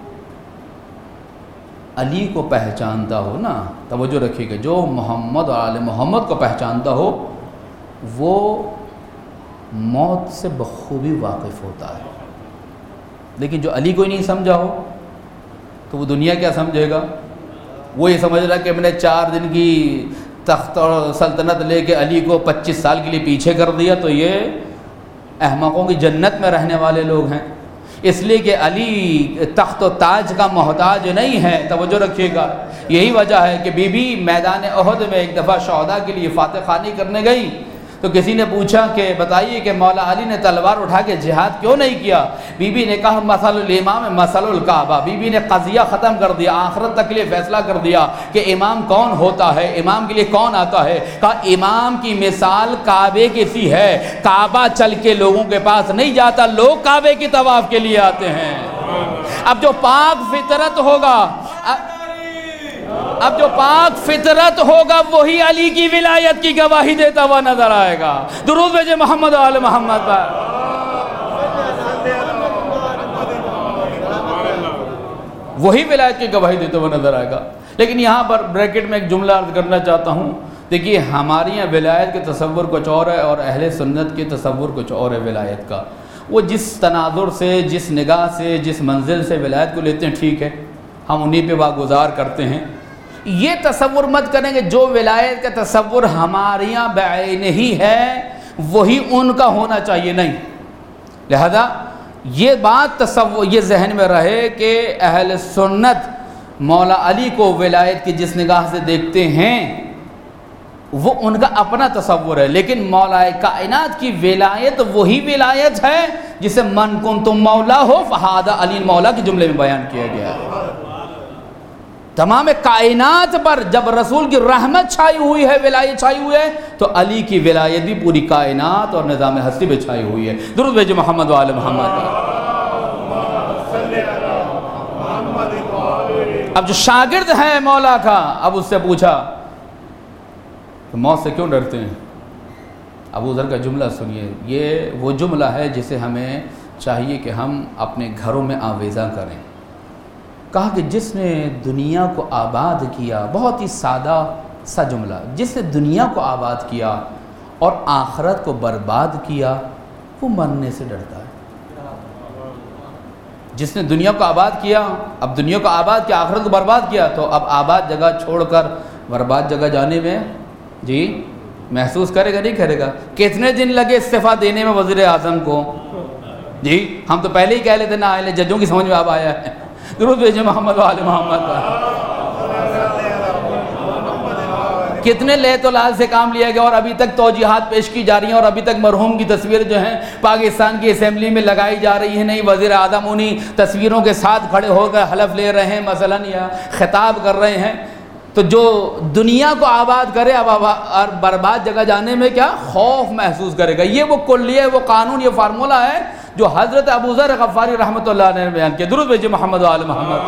علی کو پہچانتا ہو نا، توجہ رکھیے گا، جو محمد اور آل محمد کو پہچانتا ہو وہ موت سے بخوبی واقف ہوتا ہے. لیکن جو علی کو ہی نہیں سمجھا ہو تو وہ دنیا کیا سمجھے گا؟ وہ یہ سمجھ رہا کہ میں نے 4 دن کی تخت اور سلطنت لے کے علی کو 25 سال کے لیے پیچھے کر دیا تو یہ احمقوں کی جنت میں رہنے والے لوگ ہیں، اس لیے کہ علی تخت و تاج کا محتاج نہیں ہے۔ توجہ رکھیے گا، یہی وجہ ہے کہ بی بی میدان احد میں ایک دفعہ شہداء کے لیے فاتح خوانی کرنے گئی تو کسی نے پوچھا کہ بتائیے کہ مولا علی نے تلوار اٹھا کے جہاد کیوں نہیں کیا؟ بی بی نے کہا مثل الامام مثل الکعبہ۔ بی بی نے قضیہ ختم کر دیا، آخرت تک کے لیے فیصلہ کر دیا کہ امام کون ہوتا ہے، امام کے لیے کون آتا ہے۔ کہا امام کی مثال کعبے کی سی ہے، کعبہ چل کے لوگوں کے پاس نہیں جاتا، لوگ کعبے کی طواف کے لیے آتے ہیں۔ اب جو پاک فطرت ہوگا، اب جو پاک فطرت ہوگا وہی علی کی ولایت کی گواہی دیتا ہوا نظر آئے گا۔ درود بھیجے محمد و آل محمد پر۔ وہی ولایت کی گواہی دیتا ہوا نظر آئے گا۔ لیکن یہاں پر بریکٹ میں ایک جملہ عرض کرنا چاہتا ہوں، دیکھیے ہماری یہاں ولایت کے تصور کچھ اور ہے اور اہل سنت کے تصور کچھ اور ہے ولایت کا۔ وہ جس تناظر سے، جس نگاہ سے، جس منزل سے ولایت کو لیتے ہیں ٹھیک ہے، ہم انہی پہ واگزار کرتے ہیں۔ یہ تصور مت کریں کہ جو ولایت کا تصور ہمارے یہاں بعین ہی ہے وہی ان کا ہونا چاہیے، نہیں۔ لہذا یہ بات تصور، یہ ذہن میں رہے کہ اہل سنت مولا علی کو ولایت کی جس نگاہ سے دیکھتے ہیں وہ ان کا اپنا تصور ہے، لیکن مولا کائنات کی ولایت وہی ولایت ہے جسے من کنتم مولا ہو فہذا علی مولا کے جملے میں بیان کیا گیا ہے۔ تمام کائنات پر جب رسول کی رحمت چھائی ہوئی ہے، ولایت چھائی ہوئی ہے، تو علی کی ولایت بھی پوری کائنات اور نظام ہستی پہ چھائی ہوئی ہے۔ درود بھیجے محمد و آل محمد۔ اب جو شاگرد ہے مولا کا، اب اس سے پوچھا کہ موت سے کیوں ڈرتے ہیں؟ ابو ذر کا جملہ سنیے، یہ وہ جملہ ہے جسے ہمیں چاہیے کہ ہم اپنے گھروں میں آویزاں کریں۔ کہا کہ جس نے دنیا کو آباد کیا، بہت ہی سادہ سا جملہ، جس نے دنیا کو آباد کیا اور آخرت کو برباد کیا وہ مرنے سے ڈرتا ہے۔ جس نے دنیا کو آباد کیا، اب دنیا کو آباد کیا، آخرت کو برباد کیا، تو اب آباد جگہ چھوڑ کر برباد جگہ جانے میں جی محسوس کرے گا نہیں کرے گا؟ کتنے دن لگے استعفیٰ دینے میں وزیر اعظم کو؟ جی ہم تو پہلے ہی کہہ لیتے نا، اہل ججوں کی سمجھ میں اب آیا ہے۔ درود بھیجے محمد و آل محمد۔ کتنے لیت و لال سے کام لیا گیا اور ابھی تک توجیہات پیش کی جا رہی ہیں اور ابھی تک مرحوم کی تصویر جو ہیں پاکستان کی اسمبلی میں لگائی جا رہی ہیں۔ نہیں، وزیر اعظم انہی تصویروں کے ساتھ کھڑے ہو کر حلف لے رہے ہیں مثلاً یا خطاب کر رہے ہیں۔ تو جو دنیا کو آباد کرے اب اور برباد جگہ جانے میں کیا خوف محسوس کرے گا؟ یہ وہ کلیہ، وہ قانون، یہ فارمولہ ہے جو حضرت ابو ذر غفاری رحمۃ اللہ علیہ نے بیان کیا۔ درود بھیجے محمد و آل محمد۔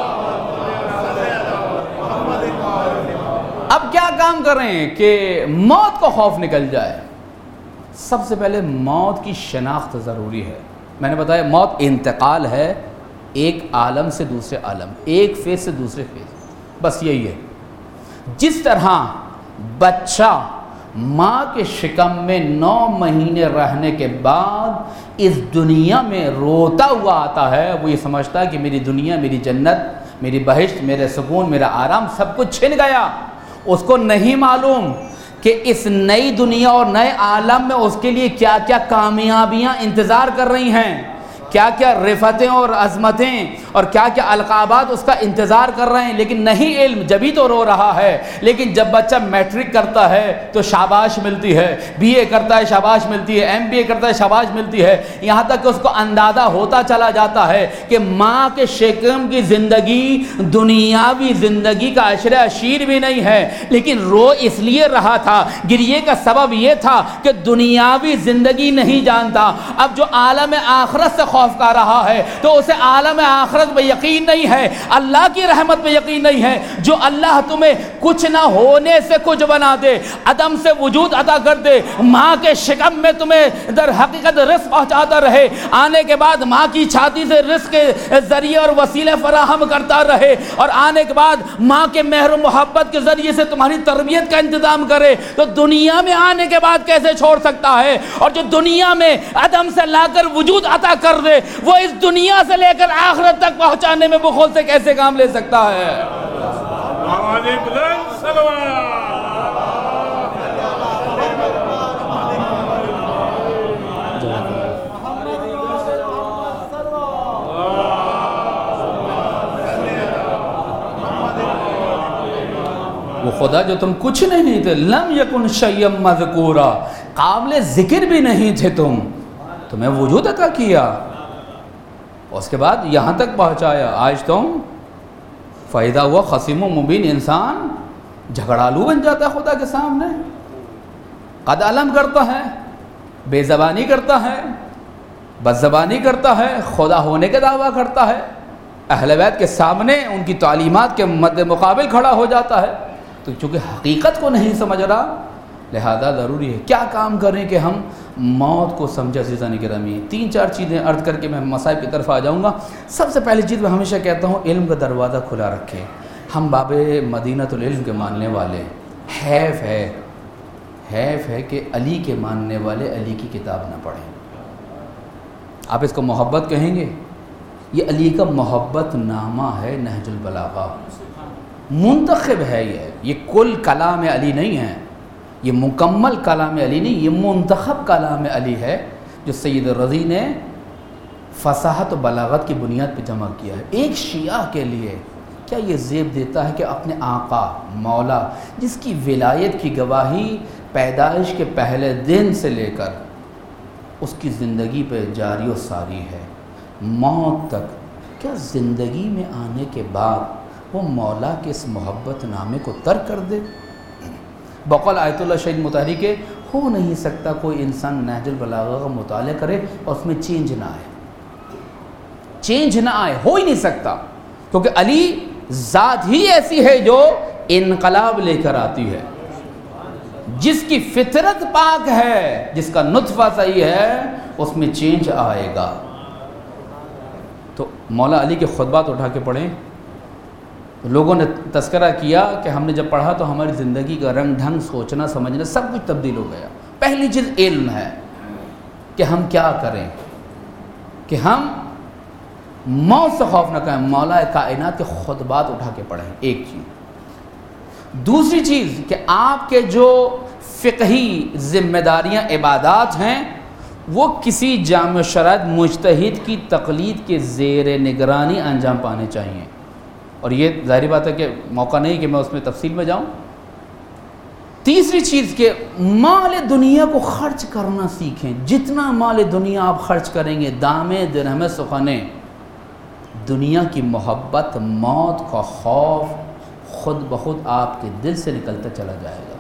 اب کیا کام کریں کہ موت کو خوف نکل جائے؟ سب سے پہلے موت کی شناخت ضروری ہے۔ میں نے بتایا موت انتقال ہے ایک عالم سے دوسرے عالم، ایک فیز سے دوسرے فیز، بس یہی ہے۔ جس طرح بچہ ماں کے شکم میں 9 مہینے رہنے کے بعد اس دنیا میں روتا ہوا آتا ہے، وہ یہ سمجھتا ہے کہ میری دنیا، میری جنت، میری بہشت، میرے سکون، میرا آرام سب کچھ چھن گیا۔ اس کو نہیں معلوم کہ اس نئی دنیا اور نئے عالم میں اس کے لیے کیا کیا کامیابیاں انتظار کر رہی ہیں، کیا کیا رفتیں اور عظمتیں اور کیا کیا القابات اس کا انتظار کر رہے ہیں، لیکن نہیں علم، جبھی تو رو رہا ہے۔ لیکن جب بچہ میٹرک کرتا ہے تو شاباش ملتی ہے، بی اے کرتا ہے شاباش ملتی ہے، ایم بی اے کرتا ہے شاباش ملتی ہے، یہاں تک کہ اس کو اندازہ ہوتا چلا جاتا ہے کہ ماں کے شکم کی زندگی دنیاوی زندگی کا عشرِ عشیر بھی نہیں ہے، لیکن رو اس لیے رہا تھا، گریے کا سبب یہ تھا کہ دنیاوی زندگی نہیں جانتا۔ اب جو عالم آخرت سے خوف کا رہا ہے تو اسے عالم آخرت پہ یقین نہیں ہے، اللہ کی رحمت پہ یقین نہیں ہے۔ جو اللہ تمہیں کچھ نہ ہونے سے کچھ بنا دے، عدم سے وجود عطا کر دے، ماں کے شکم میں تمہیں در حقیقت رزق پہنچاتا رہے، آنے کے بعد ماں کی چھاتی سے رزق کے ذریعے اور وسیلے فراہم کرتا رہے، اور آنے کے بعد ماں کے مہر و محبت کے ذریعے سے تمہاری تربیت کا انتظام کرے، تو دنیا میں آنے کے بعد کیسے چھوڑ سکتا ہے؟ اور جو دنیا میں عدم سے لا کر وجود عطا کر دے، وہ اس دنیا سے لے کر آخرت تک پہنچانے میں بخل سے کیسے کام لے سکتا ہے؟ آواز بلند صلوات۔ خدا جو تم کچھ نہیں تھے، لم یکن شیئا مذکورا، قابل ذکر بھی نہیں تھے تمہیں وجود عطا کیا، اس کے بعد یہاں تک پہنچایا، آج تم فائدہ ہوا خصیم و مبین، انسان جھگڑالو بن جاتا ہے خدا کے سامنے، قد علم کرتا ہے، بے زبانی کرتا ہے، بد زبانی کرتا ہے، خدا ہونے کا دعویٰ کرتا ہے، اہل بیت کے سامنے ان کی تعلیمات کے مد مقابل کھڑا ہو جاتا ہے، تو چونکہ حقیقت کو نہیں سمجھ رہا، لہذا ضروری ہے کیا کام کریں کہ ہم موت کو سمجھے۔ عزیزان گرامی، 3-4 چیزیں عرض کر کے میں مسائل کی طرف آ جاؤں گا۔ سب سے پہلی چیز میں ہمیشہ کہتا ہوں، علم کا دروازہ کھلا رکھیں۔ ہم باب مدینۃ العلم کے ماننے والے، حیف ہے کہ علی کے ماننے والے علی کی کتاب نہ پڑھیں۔ آپ اس کو محبت کہیں گے، یہ علی کا محبت نامہ ہے، نہج البلاغہ منتخب ہے، یہ کل کلام علی نہیں ہے، یہ مکمل کلام علی نہیں، یہ منتخب کلام علی ہے جو سید رضی نے فصاحت و بلاغت کی بنیاد پہ جمع کیا ہے۔ ایک شیعہ کے لیے کیا یہ زیب دیتا ہے کہ اپنے آقا مولا، جس کی ولایت کی گواہی پیدائش کے پہلے دن سے لے کر اس کی زندگی پہ جاری و ساری ہے موت تک، کیا زندگی میں آنے کے بعد وہ مولا کے اس محبت نامے کو ترک کر دے؟ بقول آیت اللہ شہید مطہری کے، ہو نہیں سکتا کوئی انسان نہج البلاغہ کا مطالعہ کرے اور اس میں چینج نہ آئے، ہو ہی نہیں سکتا، کیونکہ علی ذات ہی ایسی ہے جو انقلاب لے کر آتی ہے، جس کی فطرت پاک ہے، جس کا نطفہ صحیح ہے، اس میں چینج آئے گا۔ تو مولا علی کے خطبات اٹھا کے پڑھیں، لوگوں نے تذکرہ کیا کہ ہم نے جب پڑھا تو ہماری زندگی کا رنگ ڈھنگ، سوچنا سمجھنا سب کچھ تبدیل ہو گیا۔ پہلی چیز علم ہے کہ ہم کیا کریں، کہ ہم موت سے خوف نہ کریں، مولا کائنات کے خطبات اٹھا کے پڑھیں، ایک چیز۔ دوسری چیز کہ آپ کے جو فقہی ذمہ داریاں، عبادات ہیں، وہ کسی جامع شرائط مجتہد کی تقلید کے زیر نگرانی انجام پانے چاہیے، اور یہ ظاہری بات ہے کہ موقع نہیں کہ میں اس میں تفصیل میں جاؤں۔ تیسری چیز کہ مال دنیا کو خرچ کرنا سیکھیں، جتنا مال دنیا آپ خرچ کریں گے، دامے درہم سخنے، دنیا کی محبت، موت کا خوف خود بخود آپ کے دل سے نکلتا چلا جائے گا۔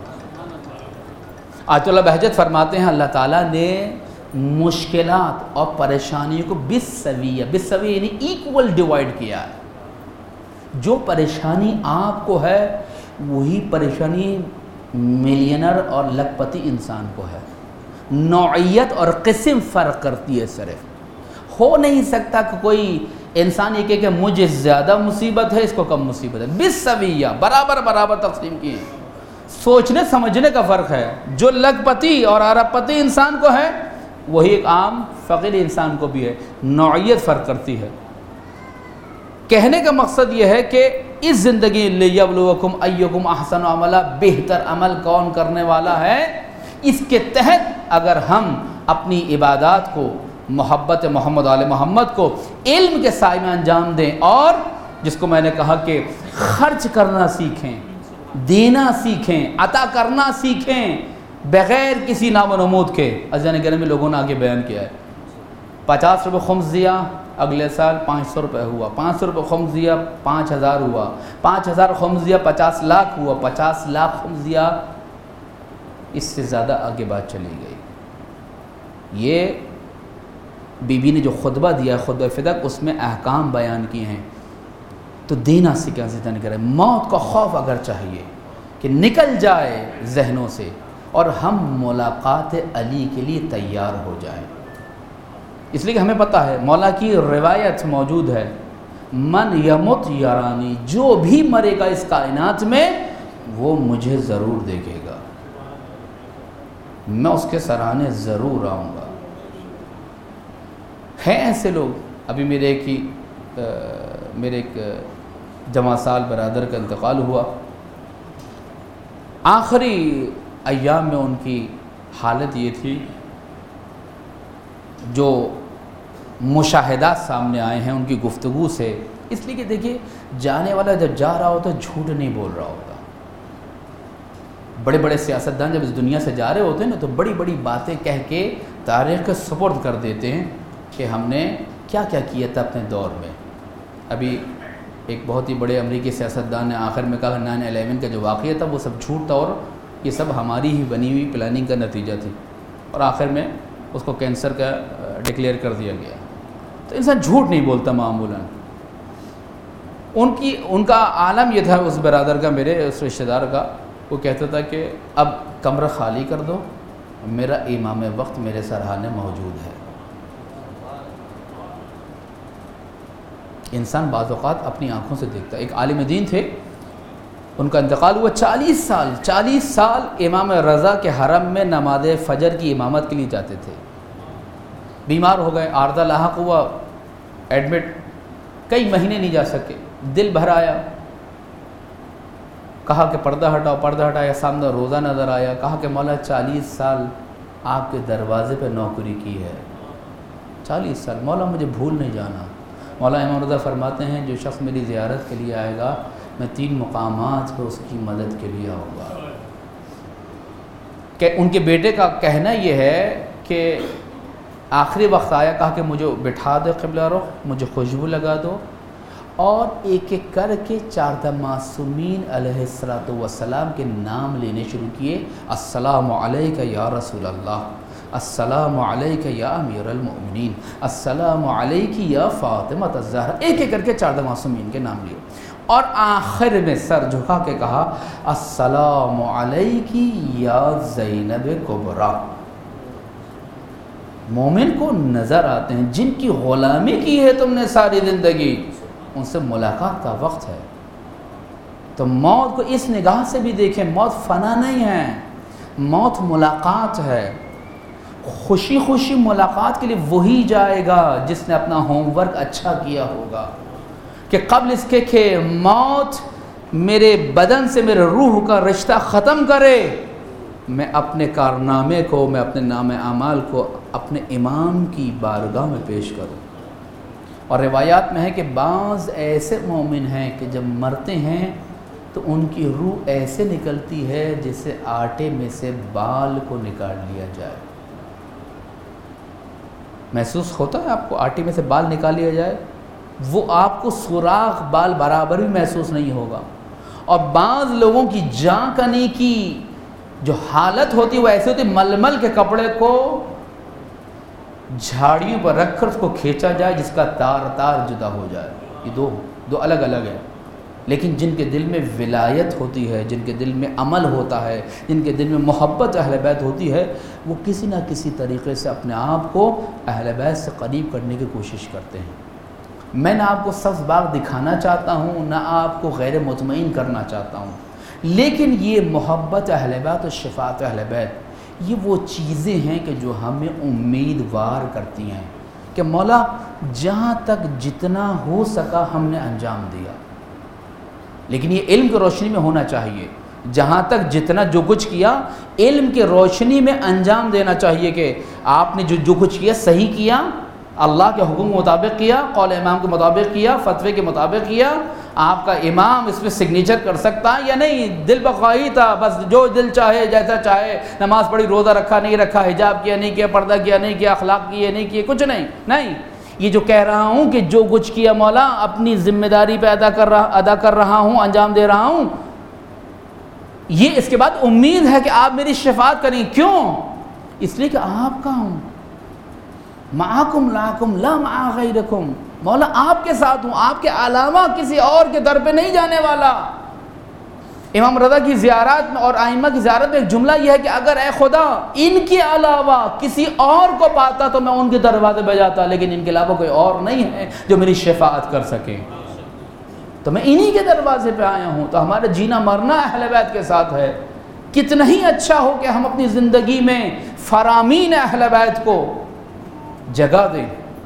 آیت اللہ بہجت فرماتے ہیں، اللہ تعالیٰ نے مشکلات اور پریشانیوں کو بالسویہ یعنی ایکول ڈیوائیڈ کیا ہے۔ جو پریشانی آپ کو ہے وہی پریشانی ملینر اور لکھپتی انسان کو ہے، نوعیت اور قسم فرق کرتی ہے صرف۔ ہو نہیں سکتا کہ کوئی انسان یہ کہ مجھے زیادہ مصیبت ہے، اس کو کم مصیبت ہے، بالسویہ برابر تقسیم کی ہے۔ سوچنے سمجھنے کا فرق ہے، جو لکھپتی اور ارب پتی انسان کو ہے وہی ایک عام فقیر انسان کو بھی ہے، نوعیت فرق کرتی ہے۔ کہنے کا مقصد یہ ہے کہ اس زندگی لیبلوکم ایکم احسن عملا، بہتر عمل کون کرنے والا ہے، اس کے تحت اگر ہم اپنی عبادات کو، محبت محمد آل محمد کو علم کے سائے میں انجام دیں، اور جس کو میں نے کہا کہ خرچ کرنا سیکھیں، دینا سیکھیں، عطا کرنا سیکھیں بغیر کسی نام و نمود کے۔ عزیزان گرامی، لوگوں نے آگے بیان کیا ہے 50 روپے خمس دیا، اگلے سال 500 روپے ہوا، 500 روپے خمس دیا 5000 ہوا، 5000 خمس دیا 50 لاکھ ہوا، 50 لاکھ خمس دیا، اس سے زیادہ آگے بات چلی گئی۔ یہ بی بی نے جو خطبہ دیا ہے، خطبہ فدق، اس میں احکام بیان کیے ہیں، تو دینا سیکھیں۔ عزیزان گرامی، موت کا خوف اگر چاہیے کہ نکل جائے ذہنوں سے اور ہم ملاقات علی کے لیے تیار ہو جائیں، اس لیے کہ ہمیں پتہ ہے، مولا کی روایت موجود ہے، من یمت یرانی، جو بھی مرے گا اس کائنات میں وہ مجھے ضرور دیکھے گا، میں اس کے سرانے ضرور آؤں گا۔ ہیں ایسے لوگ، ابھی میرے ایک جمع سال برادر کا انتقال ہوا، آخری ایام میں ان کی حالت یہ تھی، جو مشاہدات سامنے آئے ہیں ان کی گفتگو سے، اس لیے کہ دیکھیے جانے والا جب جا رہا ہوتا ہے جھوٹ نہیں بول رہا ہوتا، بڑے بڑے سیاستدان جب اس دنیا سے جا رہے ہوتے ہیں نا تو بڑی بڑی باتیں کہہ کے تاریخ کے سپرد کر دیتے ہیں کہ ہم نے کیا کیا کیا تھا اپنے دور میں. ابھی ایک بہت ہی بڑے امریکی سیاستدان نے آخر میں کہا 9/11 کا جو واقعہ تھا وہ سب جھوٹ تھا اور یہ سب ہماری ہی بنی ہوئی پلاننگ کا نتیجہ تھی, اور آخر میں اس کو کینسر کا ڈکلیئر کر دیا گیا. تو انسان جھوٹ نہیں بولتا معمولاً. ان کا عالم یہ تھا اس برادر کا, میرے اس رشتہ دار کا, وہ کہتا تھا کہ اب کمرہ خالی کر دو, میرا امام وقت میرے سرحانے موجود ہے. انسان بعض اوقات اپنی آنکھوں سے دیکھتا ہے. ایک عالم دین تھے, ان کا انتقال ہوا 40 سال امام رضا کے حرم میں نماز فجر کی امامت کے لیے جاتے تھے. بیمار ہو گئے, عارضہ لاحق ہوا, ایڈمٹ, کئی مہینے نہیں جا سکے. دل بھر آیا, کہا کہ پردہ ہٹاؤ. پردہ ہٹایا, سامنے روزہ نظر آیا. کہا کہ مولا 40 سال آپ کے دروازے پہ نوکری کی ہے, 40 سال, مولا مجھے بھول نہیں جانا. مولا امام رضا فرماتے ہیں جو شخص میری زیارت کے لیے آئے گا میں 3 مقامات پہ اس کی مدد کے لیے آؤں گا. کہ ان کے بیٹے کا کہنا یہ ہے کہ آخری وقت آیا, کہا کہ مجھے بٹھا دو قبلہ رخ, مجھے خوشبو لگا دو, اور ایک ایک کر کے 4 معصومین علیہ السلام کے نام لینے شروع کیے. السلام علیک یا رسول اللہ, السلام علیک یا امیر المؤمنین, السلام علیک یا فاطمہ الزہرا, ایک ایک کر کے 4 معصومین کے نام لیے. اور آخر میں سر جھکا کے کہا السلام علیک یا زینب کبریٰ. مومن کو نظر آتے ہیں جن کی غلامی کی ہے تم نے ساری زندگی, ان سے ملاقات کا وقت ہے. تو موت کو اس نگاہ سے بھی دیکھیں, موت فنا نہیں ہے, موت ملاقات ہے. خوشی خوشی ملاقات کے لیے وہی جائے گا جس نے اپنا ہوم ورک اچھا کیا ہوگا, کہ قبل اس کے کہ موت میرے بدن سے میرے روح کا رشتہ ختم کرے, میں اپنے کارنامے کو, میں اپنے نام اعمال کو اپنے امام کی بارگاہ میں پیش کروں. اور روایات میں ہے کہ بعض ایسے مومن ہیں کہ جب مرتے ہیں تو ان کی روح ایسے نکلتی ہے جیسے آٹے میں سے بال کو نکال لیا جائے. محسوس ہوتا ہے آپ کو آٹے میں سے بال نکال لیا جائے؟ وہ آپ کو سوراخ بال برابر بھی محسوس نہیں ہوگا. اور بعض لوگوں کی جان کنی کی جو حالت ہوتی ہے وہ ایسے ہوتی ہے, ململ کے کپڑے کو جھاڑیوں پر رکھ کر اس کو کھینچا جائے جس کا تار تار جدا ہو جائے. یہ دو الگ الگ ہیں. لیکن جن کے دل میں ولایت ہوتی ہے, جن کے دل میں عمل ہوتا ہے, جن کے دل میں محبت اہل بیت ہوتی ہے, وہ کسی نہ کسی طریقے سے اپنے آپ کو اہل بیت سے قریب کرنے کی کوشش کرتے ہیں. میں نہ آپ کو سبز باغ دکھانا چاہتا ہوں, نہ آپ کو غیر مطمئن کرنا چاہتا ہوں, لیکن یہ محبت اہل بیت اور شفاعت اہل بیت یہ وہ چیزیں ہیں کہ جو ہمیں امیدوار کرتی ہیں کہ مولا جہاں تک جتنا ہو سکا ہم نے انجام دیا. لیکن یہ علم کی روشنی میں ہونا چاہیے. جہاں تک جتنا جو کچھ کیا علم کی روشنی میں انجام دینا چاہیے کہ آپ نے جو کچھ کیا صحیح کیا, اللہ کے حکم کے مطابق کیا, قول امام کے مطابق کیا, فتوے کے مطابق کیا. آپ کا امام اس پہ سگنیچر کر سکتا ہے یا نہیں, دل بخواہی تھا, بس جو دل چاہے جیسا چاہے, نماز پڑھی, روزہ رکھا نہیں رکھا, حجاب کیا نہیں کیا, پردہ کیا نہیں کیا, اخلاق کیے نہیں کیے, کچھ نہیں. یہ جو کہہ رہا ہوں کہ جو کچھ کیا مولا اپنی ذمہ داری پہ ادا کر رہا ہوں, انجام دے رہا ہوں, یہ اس کے بعد امید ہے کہ آپ میری شفاعت کریں. کیوں؟ اس لیے کہ آپ کا ہوں. معاکم لاکم لا مع غیرکم, مولا آپ کے ساتھ ہوں, آپ کے علاوہ کسی اور کے در پہ نہیں جانے والا. امام رضا کی زیارت میں اور ائمہ کی زیارت میں ایک جملہ یہ ہے کہ اگر اے خدا ان کے علاوہ کسی اور کو پاتا تو میں ان کے دروازے پہ جاتا, لیکن ان کے علاوہ کوئی اور نہیں ہے جو میری شفاعت کر سکے, تو میں انہی کے دروازے پہ آیا ہوں. تو ہمارا جینا مرنا اہل بیت کے ساتھ ہے. کتنا ہی اچھا ہو کہ ہم اپنی زندگی میں فرامین اہل بیت کو جگہ دیں.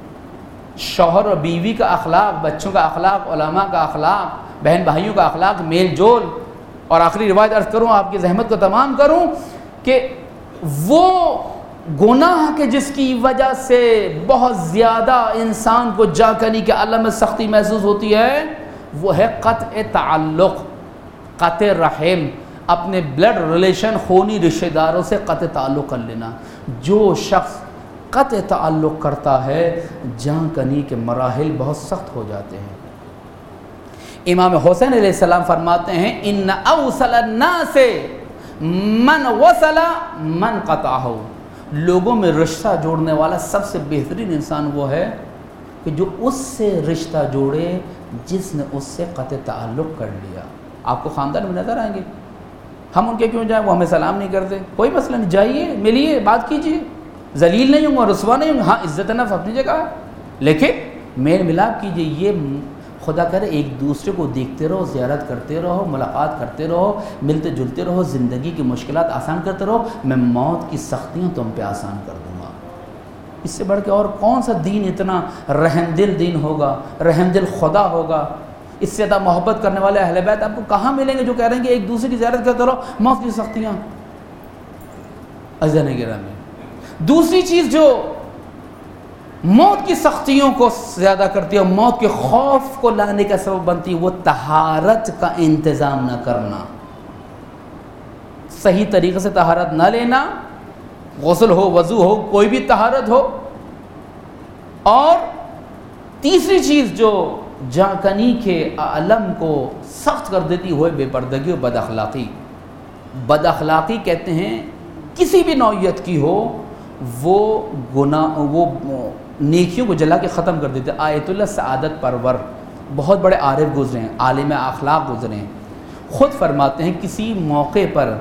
شوہر اور بیوی کا اخلاق, بچوں کا اخلاق, علماء کا اخلاق, بہن بھائیوں کا اخلاق, میل جول. اور آخری روایت عرض کروں, آپ کی زحمت کو تمام کروں, کہ وہ گناہ کے جس کی وجہ سے بہت زیادہ انسان کو جا کنی کے عالم میں سختی محسوس ہوتی ہے وہ ہے قطع تعلق, قطع رحم. اپنے بلڈ ریلیشن خونی رشتہ داروں سے قطع تعلق کر لینا. جو شخص قطع تعلق کرتا ہے جان کنی کے مراحل بہت سخت ہو جاتے ہیں. امام حسین علیہ السلام فرماتے ہیں ان اوصل الناس من وصل من قطعہ. لوگوں میں رشتہ جوڑنے والا سب سے بہترین انسان وہ ہے کہ جو اس سے رشتہ جوڑے جس نے اس سے قطع تعلق کر لیا. آپ کو خاندان میں نظر آئیں گے, ہم ان کے کیوں جائیں, وہ ہمیں سلام نہیں کرتے, کوئی مسئلہ نہیں, جائیے ملیے بات کیجیے, ذلیل نہیں ہوں گے, رسوا نہیں ہوں گے, ہاں عزت نفس اپنی جگہ ہے, لیکن میل ملاپ کیجیے. یہ خدا کرے ایک دوسرے کو دیکھتے رہو, زیارت کرتے رہو, ملاقات کرتے رہو, ملتے جلتے رہو, زندگی کی مشکلات آسان کرتے رہو, میں موت کی سختیاں تم پہ آسان کر دوں گا. اس سے بڑھ کے اور کون سا دین اتنا رحم دل دین ہوگا, رحم دل خدا ہوگا. اس سے زیادہ محبت کرنے والے اہل بیت آپ کو کہاں ملیں گے جو کہہ رہے ہیں کہ ایک دوسرے کی زیارت کرتے رہو, موت کی سختیاں. عزیزان گرامی, دوسری چیز جو موت کی سختیوں کو زیادہ کرتی ہے, موت کے خوف کو لانے کا سبب بنتی ہے, وہ طہارت کا انتظام نہ کرنا, صحیح طریقے سے طہارت نہ لینا, غسل ہو, وضو ہو, کوئی بھی طہارت ہو. اور تیسری چیز جو جانکنی کے عالم کو سخت کر دیتی ہوئے بے پردگی و بد اخلاقی. بد اخلاقی کہتے ہیں کسی بھی نوعیت کی ہو, وہ گناہ, وہ نیکیوں کو جلا کے ختم کر دیتے. آیت اللہ سعادت پرور بہت بڑے عارف گزرے ہیں, عالم اخلاق گزرے ہیں, خود فرماتے ہیں کسی موقع پر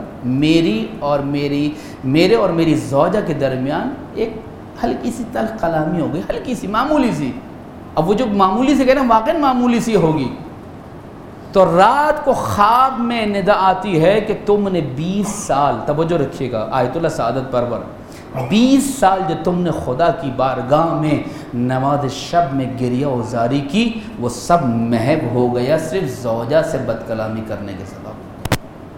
میرے اور میری زوجہ کے درمیان ایک ہلکی سی تلخ کلامی ہو گئی, ہلکی سی, معمولی سی. اب وہ جو معمولی سی کہہ رہے ہیں واقعی معمولی سی ہوگی. تو رات کو خواب میں ندا آتی ہے کہ تم نے 20 سال, توجہ رکھیے گا, آیت اللہ سعادت پرور, 20 سال جو تم نے خدا کی بارگاہ میں نماز شب میں گریہ و زاری کی, وہ سب محو ہو گیا صرف زوجہ سے بد کلامی کرنے کے سبب.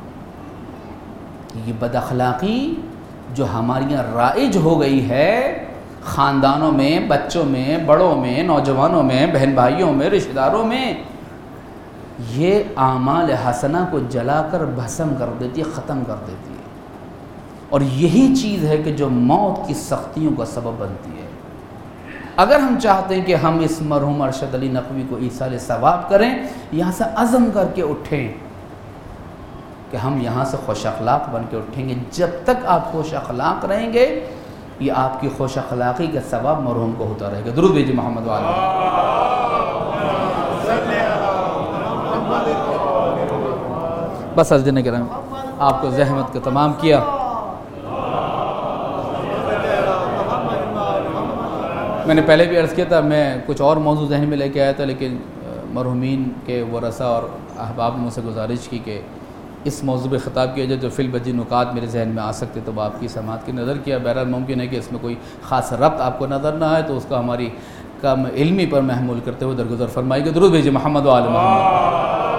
یہ بد اخلاقی جو ہمارے یہاں رائج ہو گئی ہے, خاندانوں میں, بچوں میں, بڑوں میں, نوجوانوں میں, بہن بھائیوں میں, رشتہ داروں میں, یہ اعمال حسنہ کو جلا کر بھسم کر دیتی ہے, ختم کر دیتی ہے. اور یہی چیز ہے کہ جو موت کی سختیوں کا سبب بنتی ہے. اگر ہم چاہتے ہیں کہ ہم اس مرحوم ارشد علی نقوی کو ایصال ثواب کریں, یہاں سے عزم کر کے اٹھیں کہ ہم یہاں سے خوش اخلاق بن کے اٹھیں گے. جب تک آپ خوش اخلاق رہیں گے, یہ آپ کی خوش اخلاقی کا ثواب مرحوم کو ہوتا رہے گا. درود بھیجیے محمد وعلیہ. بس عزیزان کرام, آپ کو زحمت کا تمام کیا. میں نے پہلے بھی عرض کیا تھا, میں کچھ اور موضوع ذہن میں لے کے آیا تھا, لیکن مرحومین کے ورثاء اور احباب نے مجھ سے گزارش کی کہ اس موضوع پہ خطاب کیا جائے جو فی البدی نکات میرے ذہن میں آ سکتے, تو آپ کی سماعت کی نظر کیا. بہرحال ممکن ہے کہ اس میں کوئی خاص ربط آپ کو نظر نہ آئے, تو اس کا ہماری کم علمی پر محمول کرتے ہوئے درگزر فرمائیے گا. درود بھیجیے محمد و آل محمد.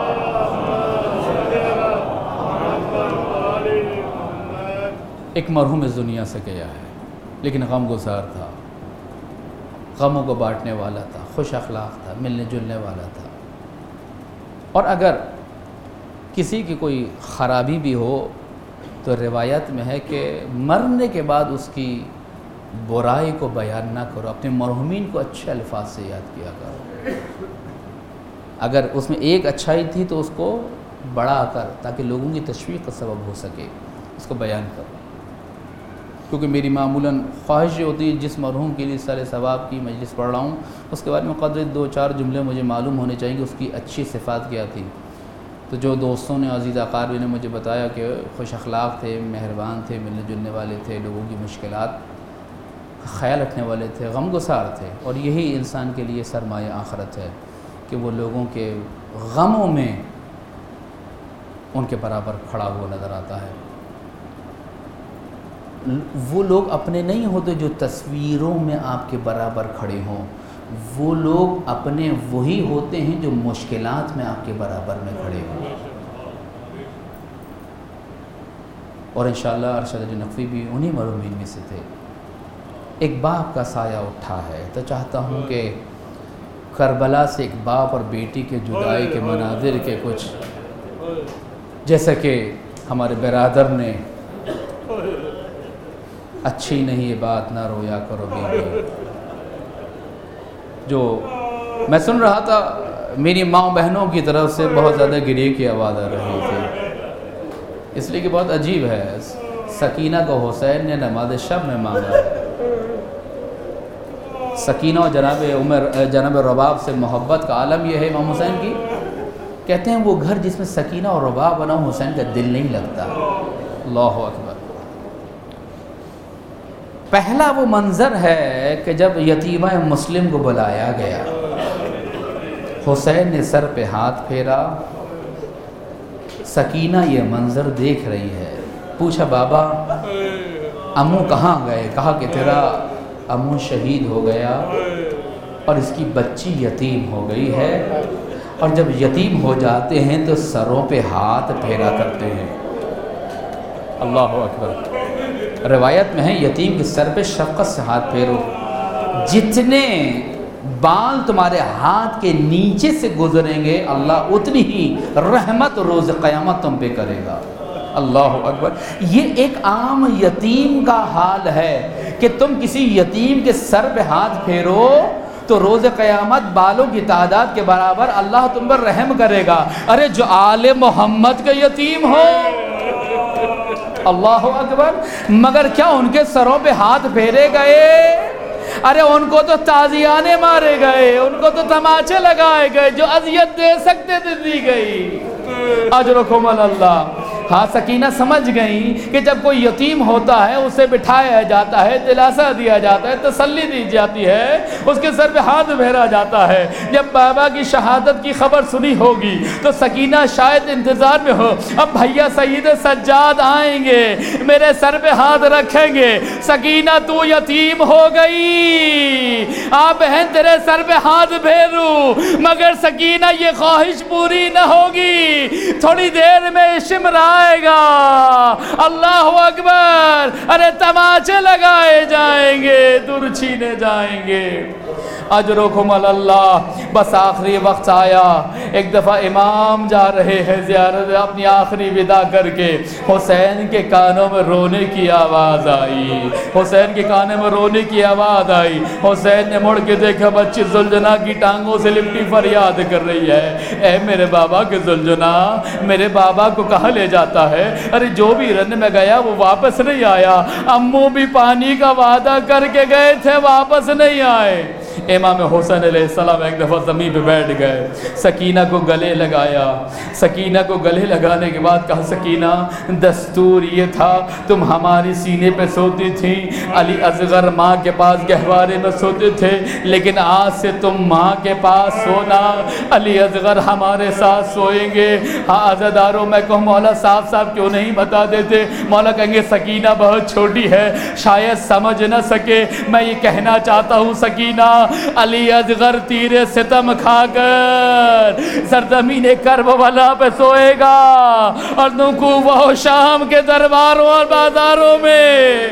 ایک مرحوم اس دنیا سے گیا ہے, لیکن غم گزار تھا, غموں کو بانٹنے والا تھا, خوش اخلاق تھا, ملنے جلنے والا تھا. اور اگر کسی کی کوئی خرابی بھی ہو تو روایت میں ہے کہ مرنے کے بعد اس کی برائی کو بیان نہ کرو, اپنے مرحومین کو اچھے الفاظ سے یاد کیا کرو. اگر اس میں ایک اچھائی تھی تو اس کو بڑھا کر, تاکہ لوگوں کی تشویق کا سبب ہو سکے, اس کو بیان کرو. کیونکہ میری معمولاً خواہش ہوتی ہے جس مرحوم کے لیے سارے ثواب کی مجلس پڑھ رہا ہوں, اس کے بارے میں قدر 2-4 جملے مجھے معلوم ہونے چاہیے کہ اس کی اچھی صفات کیا تھی. تو جو دوستوں نے, عزیز اقارب نے مجھے بتایا کہ خوش اخلاق تھے, مہربان تھے, ملنے جلنے والے تھے, لوگوں کی مشکلات کا خیال رکھنے والے تھے, غم گسار تھے. اور یہی انسان کے لیے سرمایہ آخرت ہے کہ وہ لوگوں کے غموں میں ان کے برابر کھڑا ہوا نظر آتا ہے. وہ لوگ اپنے نہیں ہوتے جو تصویروں میں آپ کے برابر کھڑے ہوں, وہ لوگ اپنے وہی ہوتے ہیں جو مشکلات میں آپ کے برابر میں کھڑے ہوں. اور انشاءاللہ ارشد علی نقوی بھی انہی مرحومین میں سے تھے. ایک باپ کا سایہ اٹھا ہے, تو چاہتا ہوں کہ کربلا سے ایک باپ اور بیٹی کے جدائی کے مناظر کے کچھ, جیسا کہ ہمارے برادر نے اچھی نہیں یہ بات نہ رویا کرو بیوی، جو میں سن رہا تھا میری ماں بہنوں کی طرف سے بہت زیادہ گریے کی آواز آ رہی تھی، اس لیے کہ بہت عجیب ہے، سکینہ کو حسین نے نماز شب میں مانگا، سکینہ اور جناب رباب سے محبت کا عالم یہ ہے امام حسین کی، کہتے ہیں وہ گھر جس میں سکینہ اور رباب بنا حسین کا دل نہیں لگتا۔ اللہ اکبر۔ پہلا وہ منظر ہے کہ جب یتیمہ مسلم کو بلایا گیا، حسین نے سر پہ ہاتھ پھیرا، سکینہ یہ منظر دیکھ رہی ہے، پوچھا بابا امو کہاں گئے؟ کہا کہ تیرا امو شہید ہو گیا اور اس کی بچی یتیم ہو گئی ہے، اور جب یتیم ہو جاتے ہیں تو سروں پہ ہاتھ پھیرا کرتے ہیں۔ اللہ اکبر۔ روایت میں ہے یتیم کے سر پہ شفقت سے ہاتھ پھیرو، جتنے بال تمہارے ہاتھ کے نیچے سے گزریں گے اللہ اتنی ہی رحمت روز قیامت تم پہ کرے گا۔ اللہ اکبر۔ یہ ایک عام یتیم کا حال ہے کہ تم کسی یتیم کے سر پہ ہاتھ پھیرو تو روز قیامت بالوں کی تعداد کے برابر اللہ تم پر رحم کرے گا۔ ارے جو آل محمد کا یتیم ہو، اللہ اکبر، مگر کیا ان کے سروں پہ ہاتھ پھیرے گئے؟ ارے ان کو تو تازیانے مارے گئے، ان کو تو تماچے لگائے گئے، جو اذیت دے سکتے تھے دی گئی۔ اجرکم اللہ۔ ہاں سکینہ سمجھ گئیں کہ جب کوئی یتیم ہوتا ہے اسے بٹھایا جاتا ہے، دلاسا دیا جاتا ہے، تسلی دی جاتی ہے، اس کے سر پہ ہاتھ پھیرا جاتا ہے۔ جب بابا کی شہادت کی خبر سنی ہوگی تو سکینہ شاید انتظار میں ہو، اب بھیا سید سجاد آئیں گے، میرے سر پہ ہاتھ رکھیں گے، سکینہ تو یتیم ہو گئی، آپ بہن تیرے سر پہ ہاتھ پھیروں، مگر سکینہ یہ خواہش پوری نہ ہوگی، تھوڑی دیر میں شمر آئے گا۔ اللہ اکبر۔ ارے تماچے لگائے جائیں گے، در چھینے جائیں گے۔ اجرکم اللہ۔ بس آخری وقت آیا، ایک دفعہ امام جا رہے ہیں زیارت، اپنی آخری ودا کر کے حسین کے کانوں میں رونے کی آواز آئی، حسین کے کانوں میں رونے کی آواز آئی۔ حسین نے مڑ کے دیکھا بچی زلجنا کی ٹانگوں سے لپٹی فریاد کر رہی ہے، اے میرے بابا کے زلجنا، میرے بابا کو کہاں لے جاتا ہے؟ ارے جو بھی رن میں گیا وہ واپس نہیں آیا، امو بھی پانی کا وعدہ کر کے گئے تھے، واپس نہیں آئے۔ امام حسین علیہ السلام ایک دفعہ زمین پہ بیٹھ گئے، سکینہ کو گلے لگایا، سکینہ کو گلے لگانے کے بعد کہا سکینہ دستور یہ تھا تم ہماری سینے پہ سوتی تھی، علی اصغر ماں کے پاس گہوارے میں سوتے تھے، لیکن آج سے تم ماں کے پاس سونا، علی اصغر ہمارے ساتھ سوئیں گے۔ ہاں عزاداروں میں کہوں مولا صاحب کیوں نہیں بتا دیتے؟ مولا کہیں گے سکینہ بہت چھوٹی ہے، شاید سمجھ نہ سکے، میں یہ کہنا چاہتا ہوں سکینہ، علی اصغر تیر ستم کھا کر سرزمین کربلا پہ سوئے گا، اور تم کوفہ و شام کے درباروں اور بازاروں میں۔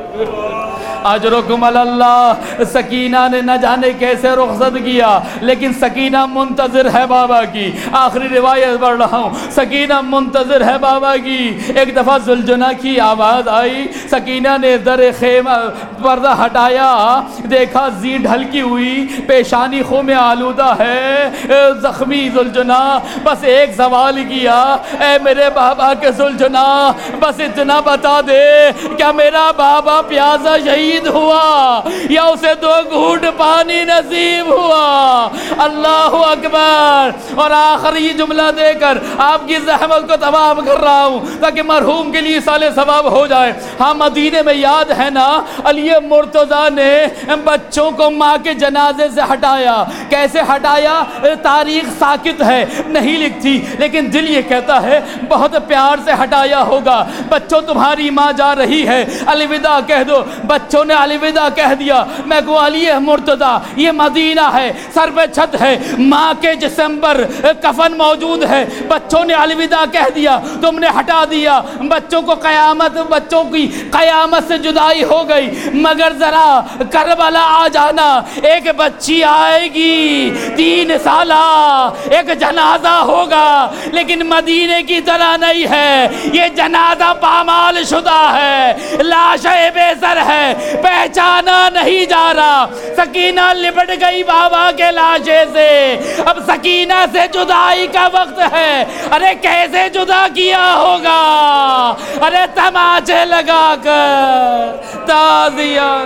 اجرکم اللہ۔ سکینہ نے نہ جانے کیسے رخصت کیا، لیکن سکینہ منتظر ہے بابا کی۔ آخری روایت پڑھ رہا ہوں، سکینہ منتظر ہے بابا کی۔ ایک دفعہ زلجنا کی آواز آئی، سکینہ نے در خیمہ پردہ ہٹایا، دیکھا زی ڈھلکی ہوئی، پیشانی خون میں آلودہ ہے، زخمی زلجنا۔ بس ایک سوال کیا، اے میرے بابا کے زلجنا، بس اتنا بتا دے، کیا میرا بابا پیاسا شہید ہوا یا اسے 2 گھونٹ پانی نصیب ہوا؟ اللہ اکبر۔ اور آخری جملہ دے کر آپ کی زحمت کو تمام کر رہا ہوں تاکہ مرحوم کے لیے سال ثواب ہو جائے۔ ہاں مدینے میں یاد ہے نا، علی مرتضیٰ نے بچوں کو ماں کے جنازے سے ہٹایا۔ کیسے ہٹایا؟ تاریخ ساکت ہے، نہیں لکھتی، لیکن دل یہ کہتا ہے بہت پیار سے ہٹایا ہوگا۔ بچوں تمہاری ماں جا رہی ہے، الوداع کہہ دو۔ بچوں نے الوداع کہہ دیا۔ میں کو علی مرتضیٰ یہ مدینہ ہے، سر پہ چھت ہے، ماں کے جسم پر کفن موجود ہے، بچوں نے الوداع کہہ دیا، تم نے ہٹا دیا، بچوں کی قیامت سے جدائی ہو گئی، مگر ذرا کربلا آ جانا، ایک بچی آئے گی 3 سالہ، ایک جنازہ ہوگا، لیکن مدینے کی طرح نہیں ہے، یہ جنازہ پامال شدہ ہے، لاش بے سر ہے، پہچانا نہیں جا رہا۔ سکینہ لپٹ گئی بابا کے لاشے سے، اب سکینہ سے جدائی کا وقت ہے۔ ارے کیسے جدا کیا ہوگا؟ ارے تماچے لگا کر، تازیاں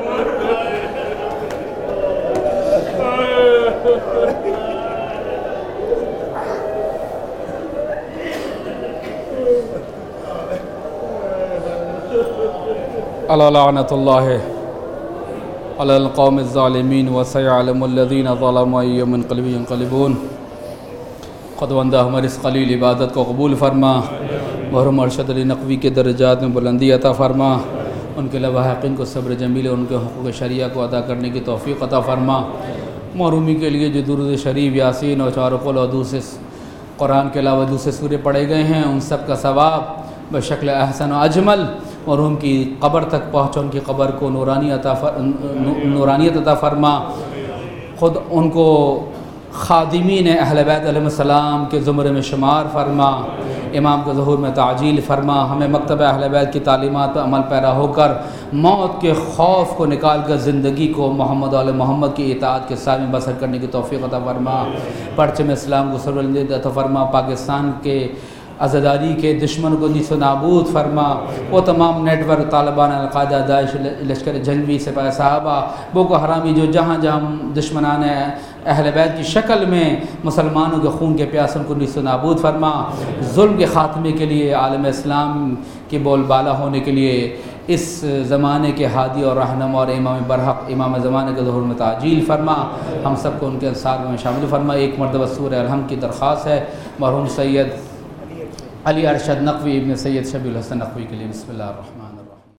لعنت اللہ علی القوم الظالمین وسيعلم الذین ظلموا أي منقلب ينقلبون۔ خداوندہ ہماری اس قلیل عبادت کو قبول فرما، محروم ارشد علی نقوی کے درجات میں بلندی عطا فرما، ان کے لواحقین کو صبر جمیل، ان کے حقوق شریعہ کو ادا کرنے کی توفیق عطا فرما۔ محرومی کے لیے جو درود شریف، یاسین اور چار قول اور دوسرے قرآن کے علاوہ دوسرے سورے پڑھے گئے ہیں، ان سب کا ثواب بشکل احسن و اجمل مرحوم کی قبر تک پہنچا، ان کی قبر کو نورانیت عطا فرما، خود ان کو خادمین اہل بیت علیہ السلام کے زمرے میں شمار فرما، امام کے ظہور میں تعجیل فرما، ہمیں مکتب اہل بیت کی تعلیمات پر عمل پیرا ہو کر موت کے خوف کو نکال کر زندگی کو محمد علیہ محمد کی اطاعت کے ساتھ میں بسر کرنے کی توفیق عطا فرما، پرچم اسلام کو سربلندی عطا فرما، پاکستان کے عزاداری کے دشمن کو نیست و نابود فرما، وہ تمام نیٹ ورک طالبان، القاعدہ، داعش، لشکر جنگی، سپاہ صحابہ، بوکو حرامی جو جہاں دشمنان اہل بیت کی شکل میں مسلمانوں کے خون کے پیاسوں کو نیست و نابود فرما، ظلم کے خاتمے کے لیے عالم اسلام کے بول بالا ہونے کے لیے اس زمانے کے ہادی اور رہنما اور امام برحق امام زمانے کے ظہور میں تعجیل فرما، ہم سب کو ان کے انصار میں شامل فرما۔ ایک مرتبہ سورہ الحمد کی درخواست ہے مرحوم سید علی ارشد نقوی ابن سید شبیل حسن نقوی کے لیے۔ بسم اللہ الرحمن